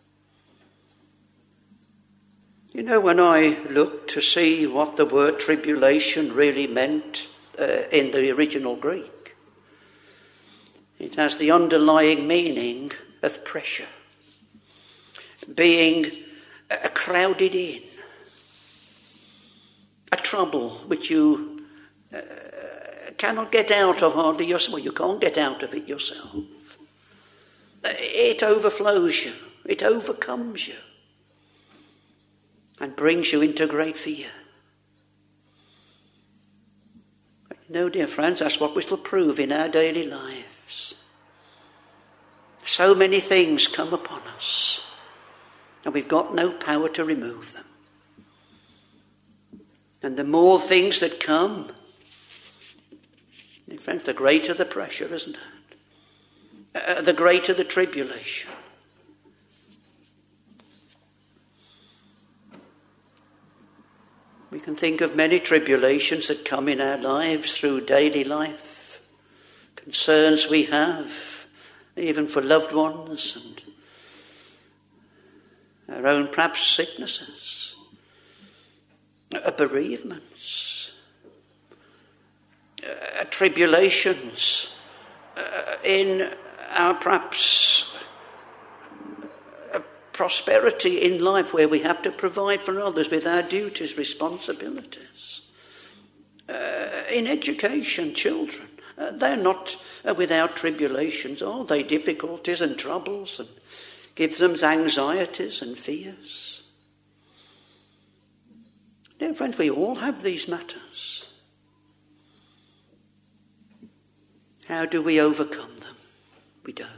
You know, when I looked to see what the word tribulation really meant uh, in the original Greek, it has the underlying meaning of pressure, being Uh, crowded in, a trouble which you uh, cannot get out of hardly yourself. Well, you can't get out of it yourself. Uh, it overflows you, it overcomes you, and brings you into great fear. You know, dear friends, that's what we shall prove in our daily lives. So many things come upon us, and we've got no power to remove them. And the more things that come, friends, the greater the pressure, isn't it? Uh, the greater the tribulation. We can think of many tribulations that come in our lives through daily life, concerns we have, even for loved ones, and our own perhaps sicknesses, uh, bereavements, uh, tribulations uh, in our perhaps uh, prosperity in life, where we have to provide for others with our duties, responsibilities. Uh, in education, children, uh, they're not uh, without tribulations, are they? Difficulties and troubles, and give them anxieties and fears. Dear friends, we all have these matters. How do we overcome them? We don't.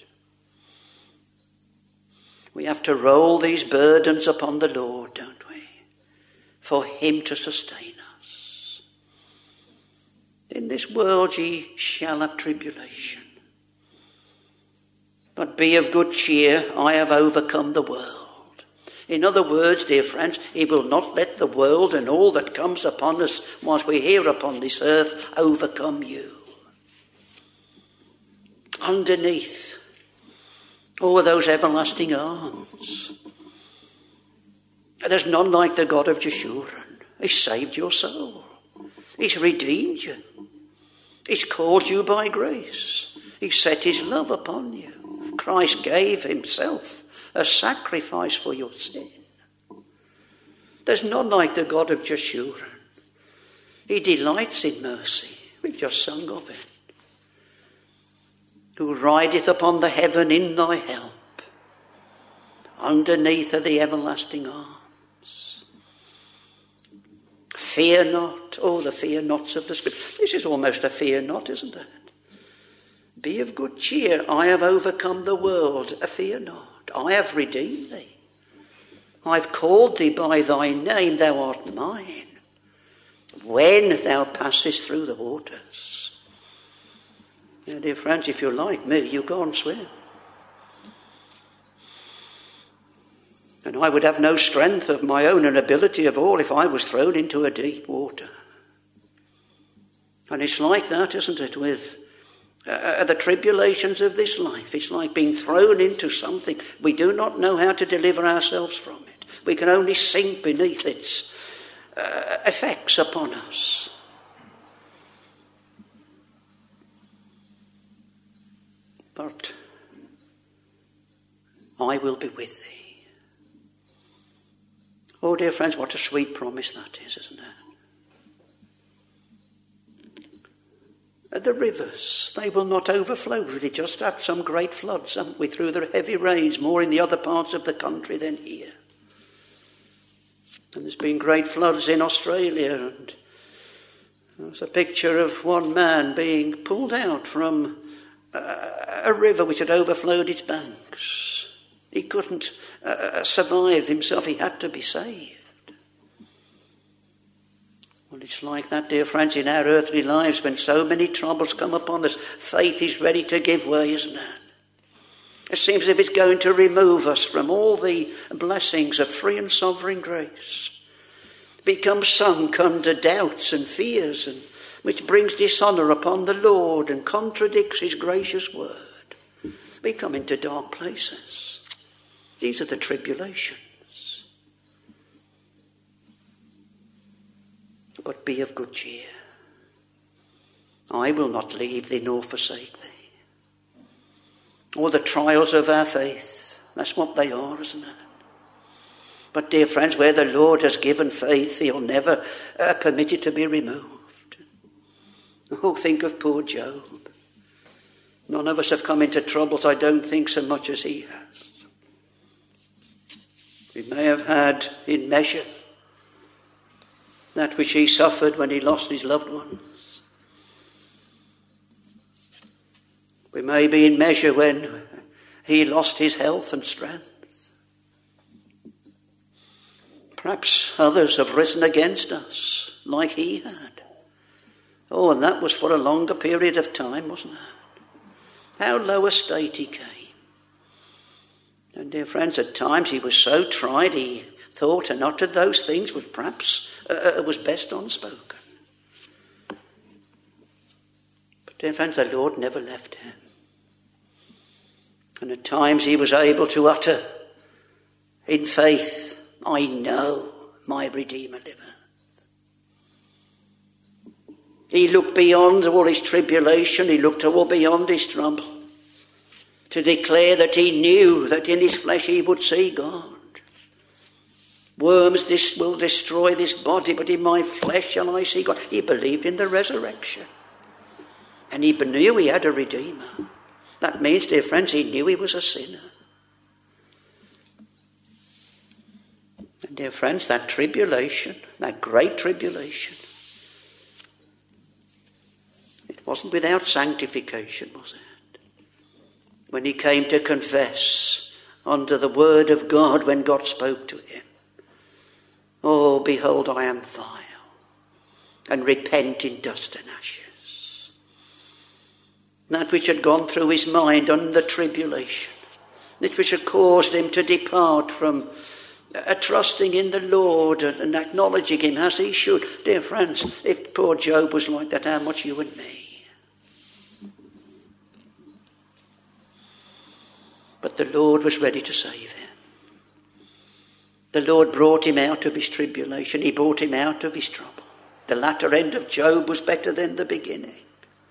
We have to roll these burdens upon the Lord, don't we? For him to sustain us. In this world ye shall have tribulation. But be of good cheer, I have overcome the world. In other words, dear friends, he will not let the world and all that comes upon us whilst we're here upon this earth overcome you. Underneath all those everlasting arms, there's none like the God of Jeshurun. He's saved your soul. He's redeemed you. He's called you by grace. He set his love upon you. Christ gave himself a sacrifice for your sin. There's none like the God of Jeshurun. He delights in mercy. We've just sung of it. Who rideth upon the heaven in thy help. Underneath are the everlasting arms. Fear not. Oh, the fear nots of the Scripture. This is almost a fear not, isn't it? Be of good cheer. I have overcome the world. A fear not. I have redeemed thee. I've called thee by thy name. Thou art mine. When thou passest through the waters. Now, dear friends, if you're like me, you go and swim. And I would have no strength of my own and ability of all if I was thrown into a deep water. And it's like that, isn't it, with uh, the tribulations of this life. It's like being thrown into something. We do not know how to deliver ourselves from it. We can only sink beneath its uh, effects upon us. But I will be with thee. Oh, dear friends, what a sweet promise that is, isn't it? The rivers, they will not overflow. We just had some great floods, haven't we, through the heavy rains, more in the other parts of the country than here. And there's been great floods in Australia, and there's a picture of one man being pulled out from a, a river which had overflowed its banks. He couldn't uh, survive himself, he had to be saved. Well, it's like that, dear friends, in our earthly lives when so many troubles come upon us. Faith is ready to give way, isn't it? It seems as if it's going to remove us from all the blessings of free and sovereign grace. Become sunk under doubts and fears, and which brings dishonour upon the Lord and contradicts his gracious word. We come into dark places. These are the tribulations. But be of good cheer. I will not leave thee nor forsake thee. All the trials of our faith, that's what they are, isn't it? But dear friends, where the Lord has given faith, he'll never uh, permit it to be removed. Oh, think of poor Job. None of us have come into troubles, I don't think, so much as he has. We may have had, in measure, that which he suffered when he lost his loved ones. We may be in measure when he lost his health and strength. Perhaps others have risen against us like he had. Oh, and that was for a longer period of time, wasn't it? How low a state he came. And dear friends, at times he was so tried he thought and uttered those things which perhaps uh, was best unspoken. But dear friends, the Lord never left him. And at times he was able to utter in faith, I know my Redeemer liveth. He looked beyond all his tribulation, he looked all beyond his trouble, to declare that he knew that in his flesh he would see God. Worms this will destroy this body, but in my flesh shall I see God. He believed in the resurrection. And he knew he had a Redeemer. That means, dear friends, he knew he was a sinner. And dear friends, that tribulation, that great tribulation, it wasn't without sanctification, was it? When he came to confess under the word of God, when God spoke to him, "Oh, behold, I am vile, and repent in dust and ashes." That which had gone through his mind under the tribulation, that which had caused him to depart from uh, trusting in the Lord and, and acknowledging him as he should. Dear friends, if poor Job was like that, how much you and me? But the Lord was ready to save him. The Lord brought him out of his tribulation. He brought him out of his trouble. The latter end of Job was better than the beginning.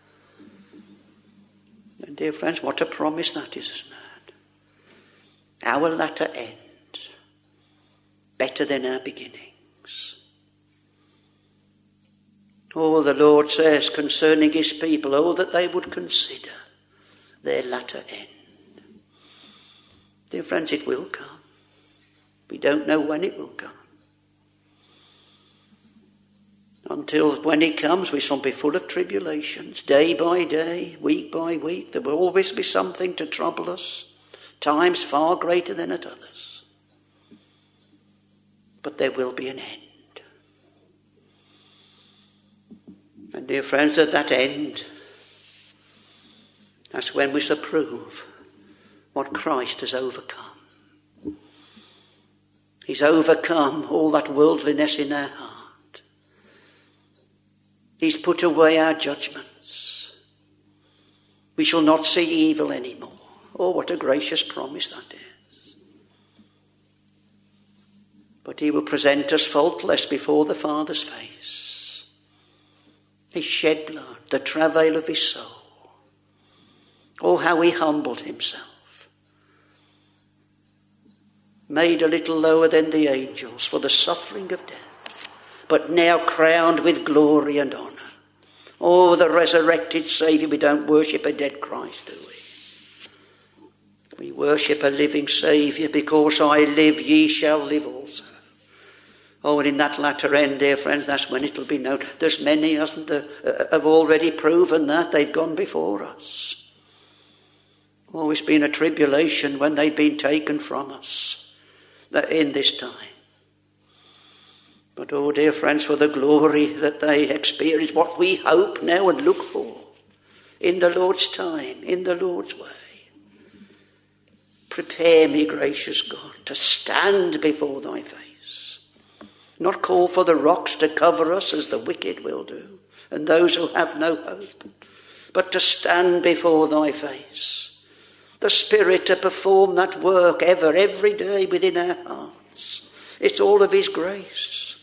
And dear friends, what a promise that is, isn't it? Our latter end, better than our beginnings. Oh, the Lord says concerning his people, oh, that they would consider their latter end. Dear friends, it will come. We don't know when it will come. Until when it comes, we shall be full of tribulations, day by day, week by week. There will always be something to trouble us, times far greater than at others. But there will be an end. And dear friends, at that end, that's when we shall prove what Christ has overcome. He's overcome all that worldliness in our heart. He's put away our judgments. We shall not see evil anymore. Oh, what a gracious promise that is. But he will present us faultless before the Father's face. His shed blood, the travail of his soul. Oh, how he humbled himself. Made a little lower than the angels for the suffering of death, but now crowned with glory and honour. Oh, the resurrected Saviour. We don't worship a dead Christ, do we? We worship a living Saviour. Because I live, ye shall live also. Oh, and in that latter end, dear friends, that's when it'll be known. There's many, hasn't there, uh, have already proven that. They've gone before us. Oh, it's been a tribulation when they've been taken from us in this time. But oh, dear friends, for the glory that they experience, what we hope now and look for in the Lord's time, in the Lord's way. Prepare me, gracious God, to stand before thy face. Not call for the rocks to cover us as the wicked will do, and those who have no hope, but to stand before thy face. The Spirit to perform that work ever, every day within our hearts. It's all of his grace.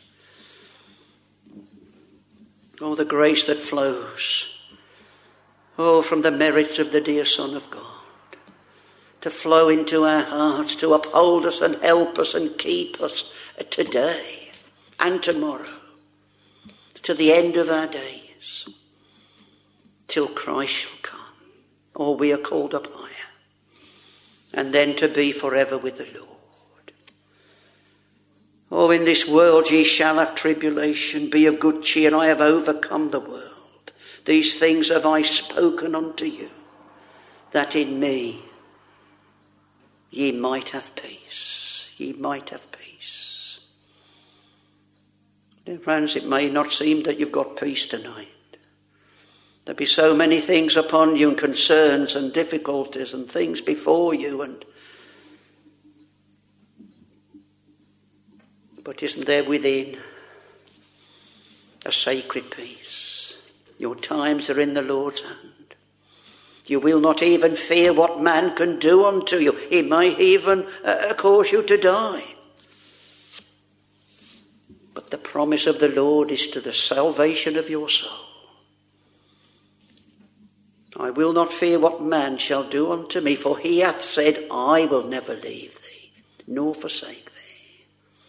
Oh, the grace that flows. Oh, from the merits of the dear Son of God. To flow into our hearts, to uphold us and help us and keep us today and tomorrow. To the end of our days. Till Christ shall come. Or we are called up higher. And then to be forever with the Lord. Oh, in this world ye shall have tribulation. Be of good cheer. I have overcome the world. These things have I spoken unto you, that in me ye might have peace. Ye might have peace. Dear friends, it may not seem that you've got peace tonight. There'll be so many things upon you and concerns and difficulties and things before you. and But isn't there within a sacred peace? Your times are in the Lord's hand. You will not even fear what man can do unto you. He may even uh, cause you to die. But the promise of the Lord is to the salvation of your soul. I will not fear what man shall do unto me, for he hath said, I will never leave thee, nor forsake thee.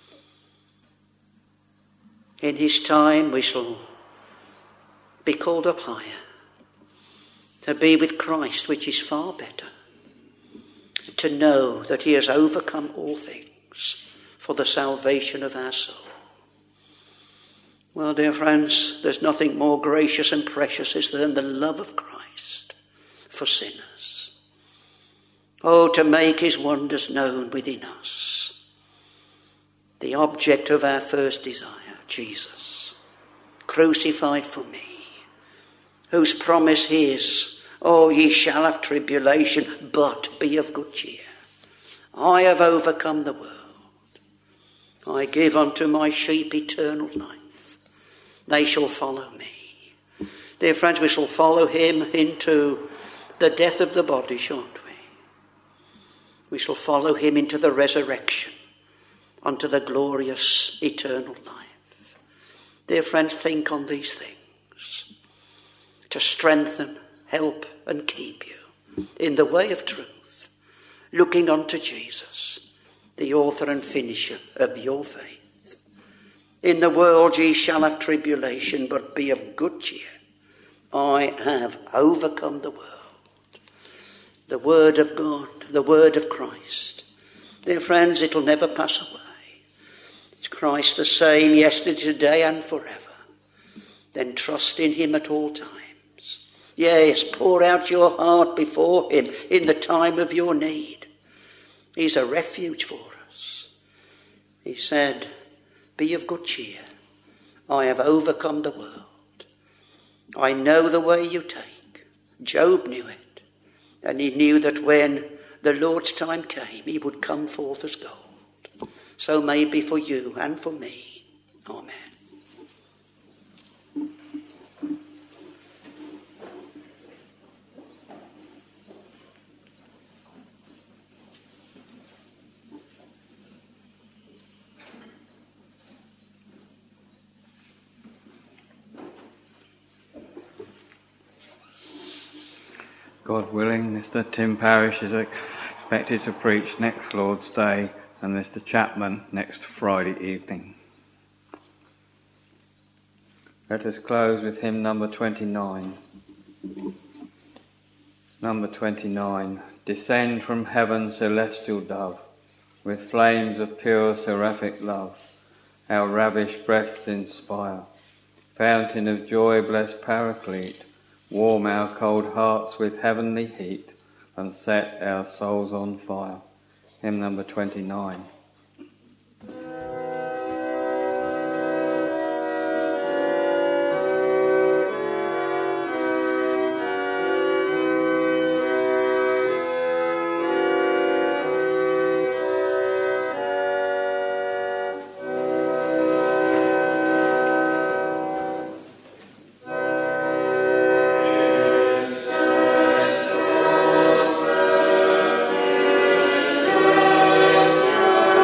In his time we shall be called up higher, to be with Christ, which is far better, to know that he has overcome all things. for the salvation of our soul. Well, dear friends, there's nothing more gracious and precious than the love of Christ for sinners. Oh, to make his wonders known within us. The object of our first desire, Jesus, crucified for me, whose promise is, oh, ye shall have tribulation, but be of good cheer. I have overcome the world. I give unto my sheep eternal life. They shall follow me. Dear friends, we shall follow him into the death of the body, shan't we? We shall follow him into the resurrection, unto the glorious eternal life. Dear friends, think on these things to strengthen, help and keep you in the way of truth, looking unto Jesus, the author and finisher of your faith. In the world ye shall have tribulation, but be of good cheer. I have overcome the world. The word of God, the word of Christ. Dear friends, it'll never pass away. It's Christ the same yesterday, today and forever. Then trust in him at all times. Yes, pour out your heart before him in the time of your need. He's a refuge for us. He said, be of good cheer. I have overcome the world. I know the way you take. Job knew it. And he knew that when the Lord's time came, he would come forth as gold. So may it be for you and for me. Amen. God willing, Mister Tim Parrish is expected to preach next Lord's Day, and Mister Chapman next Friday evening. Let us close with hymn number twenty-nine. Number twenty-nine. Descend from heaven, celestial dove, with flames of pure seraphic love, our ravished breaths inspire. Fountain of joy, blessed Paraclete, warm our cold hearts with heavenly heat, and set our souls on fire. Hymn number twenty-nine. Thank you.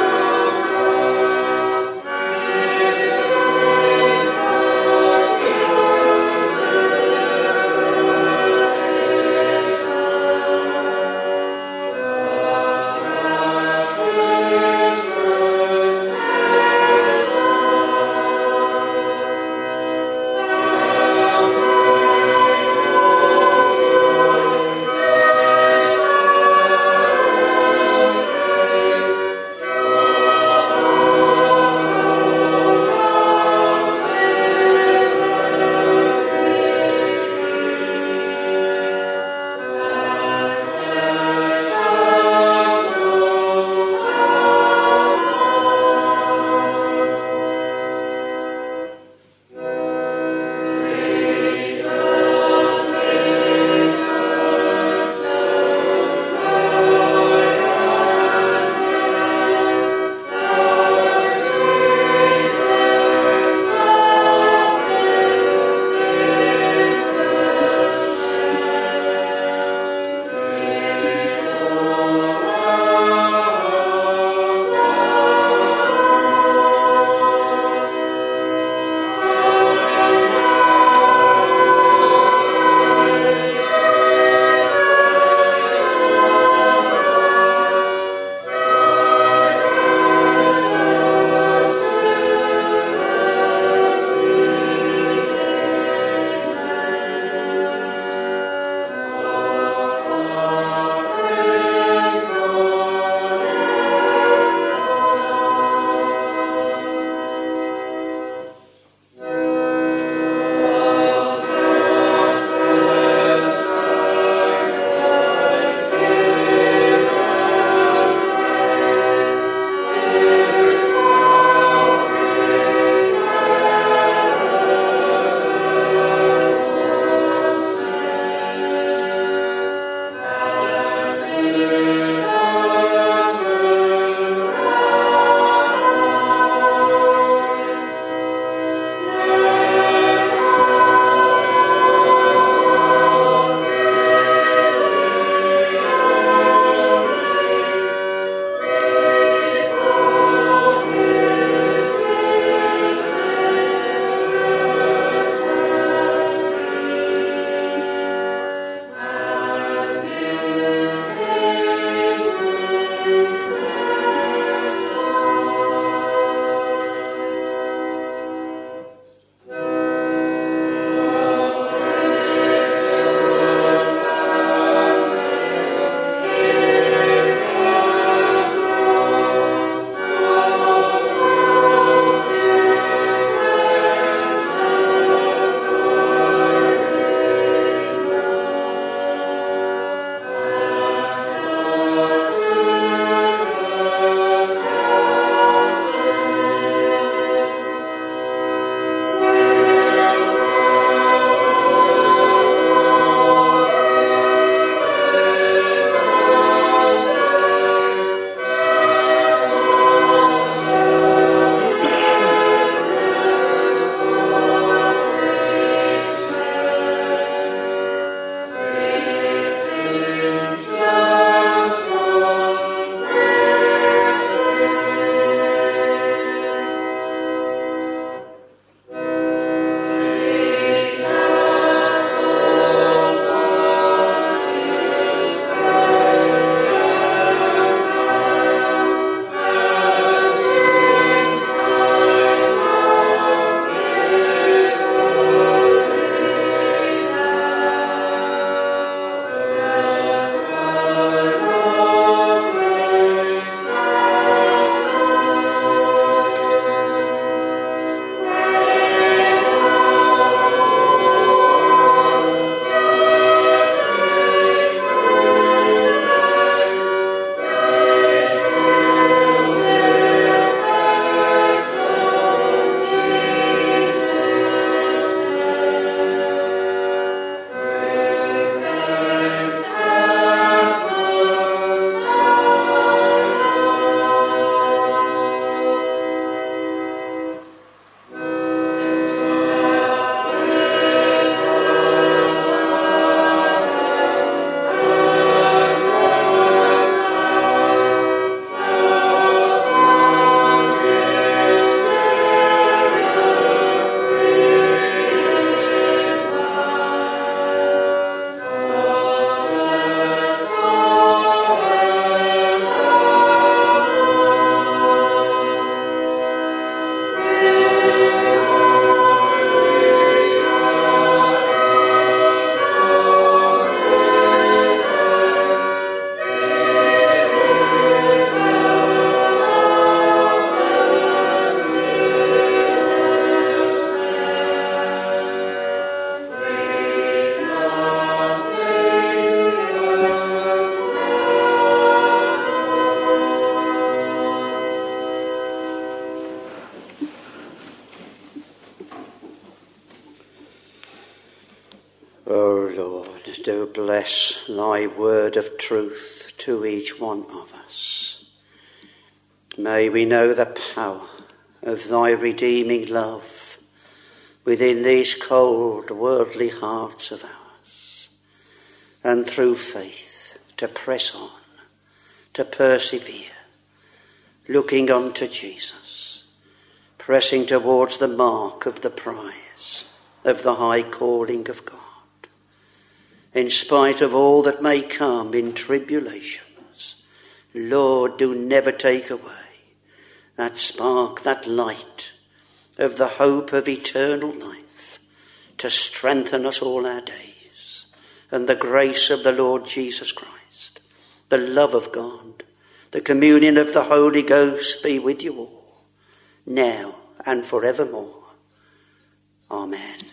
bless thy word of truth to each one of us. May we know the power of thy redeeming love within these cold, worldly hearts of ours, and through faith to press on, to persevere, looking unto Jesus, pressing towards the mark of the prize of the high calling of God. In spite of all that may come in tribulations, Lord, do never take away that spark, that light of the hope of eternal life to strengthen us all our days. And the grace of the Lord Jesus Christ, the love of God, the communion of the Holy Ghost be with you all, now and forevermore. Amen.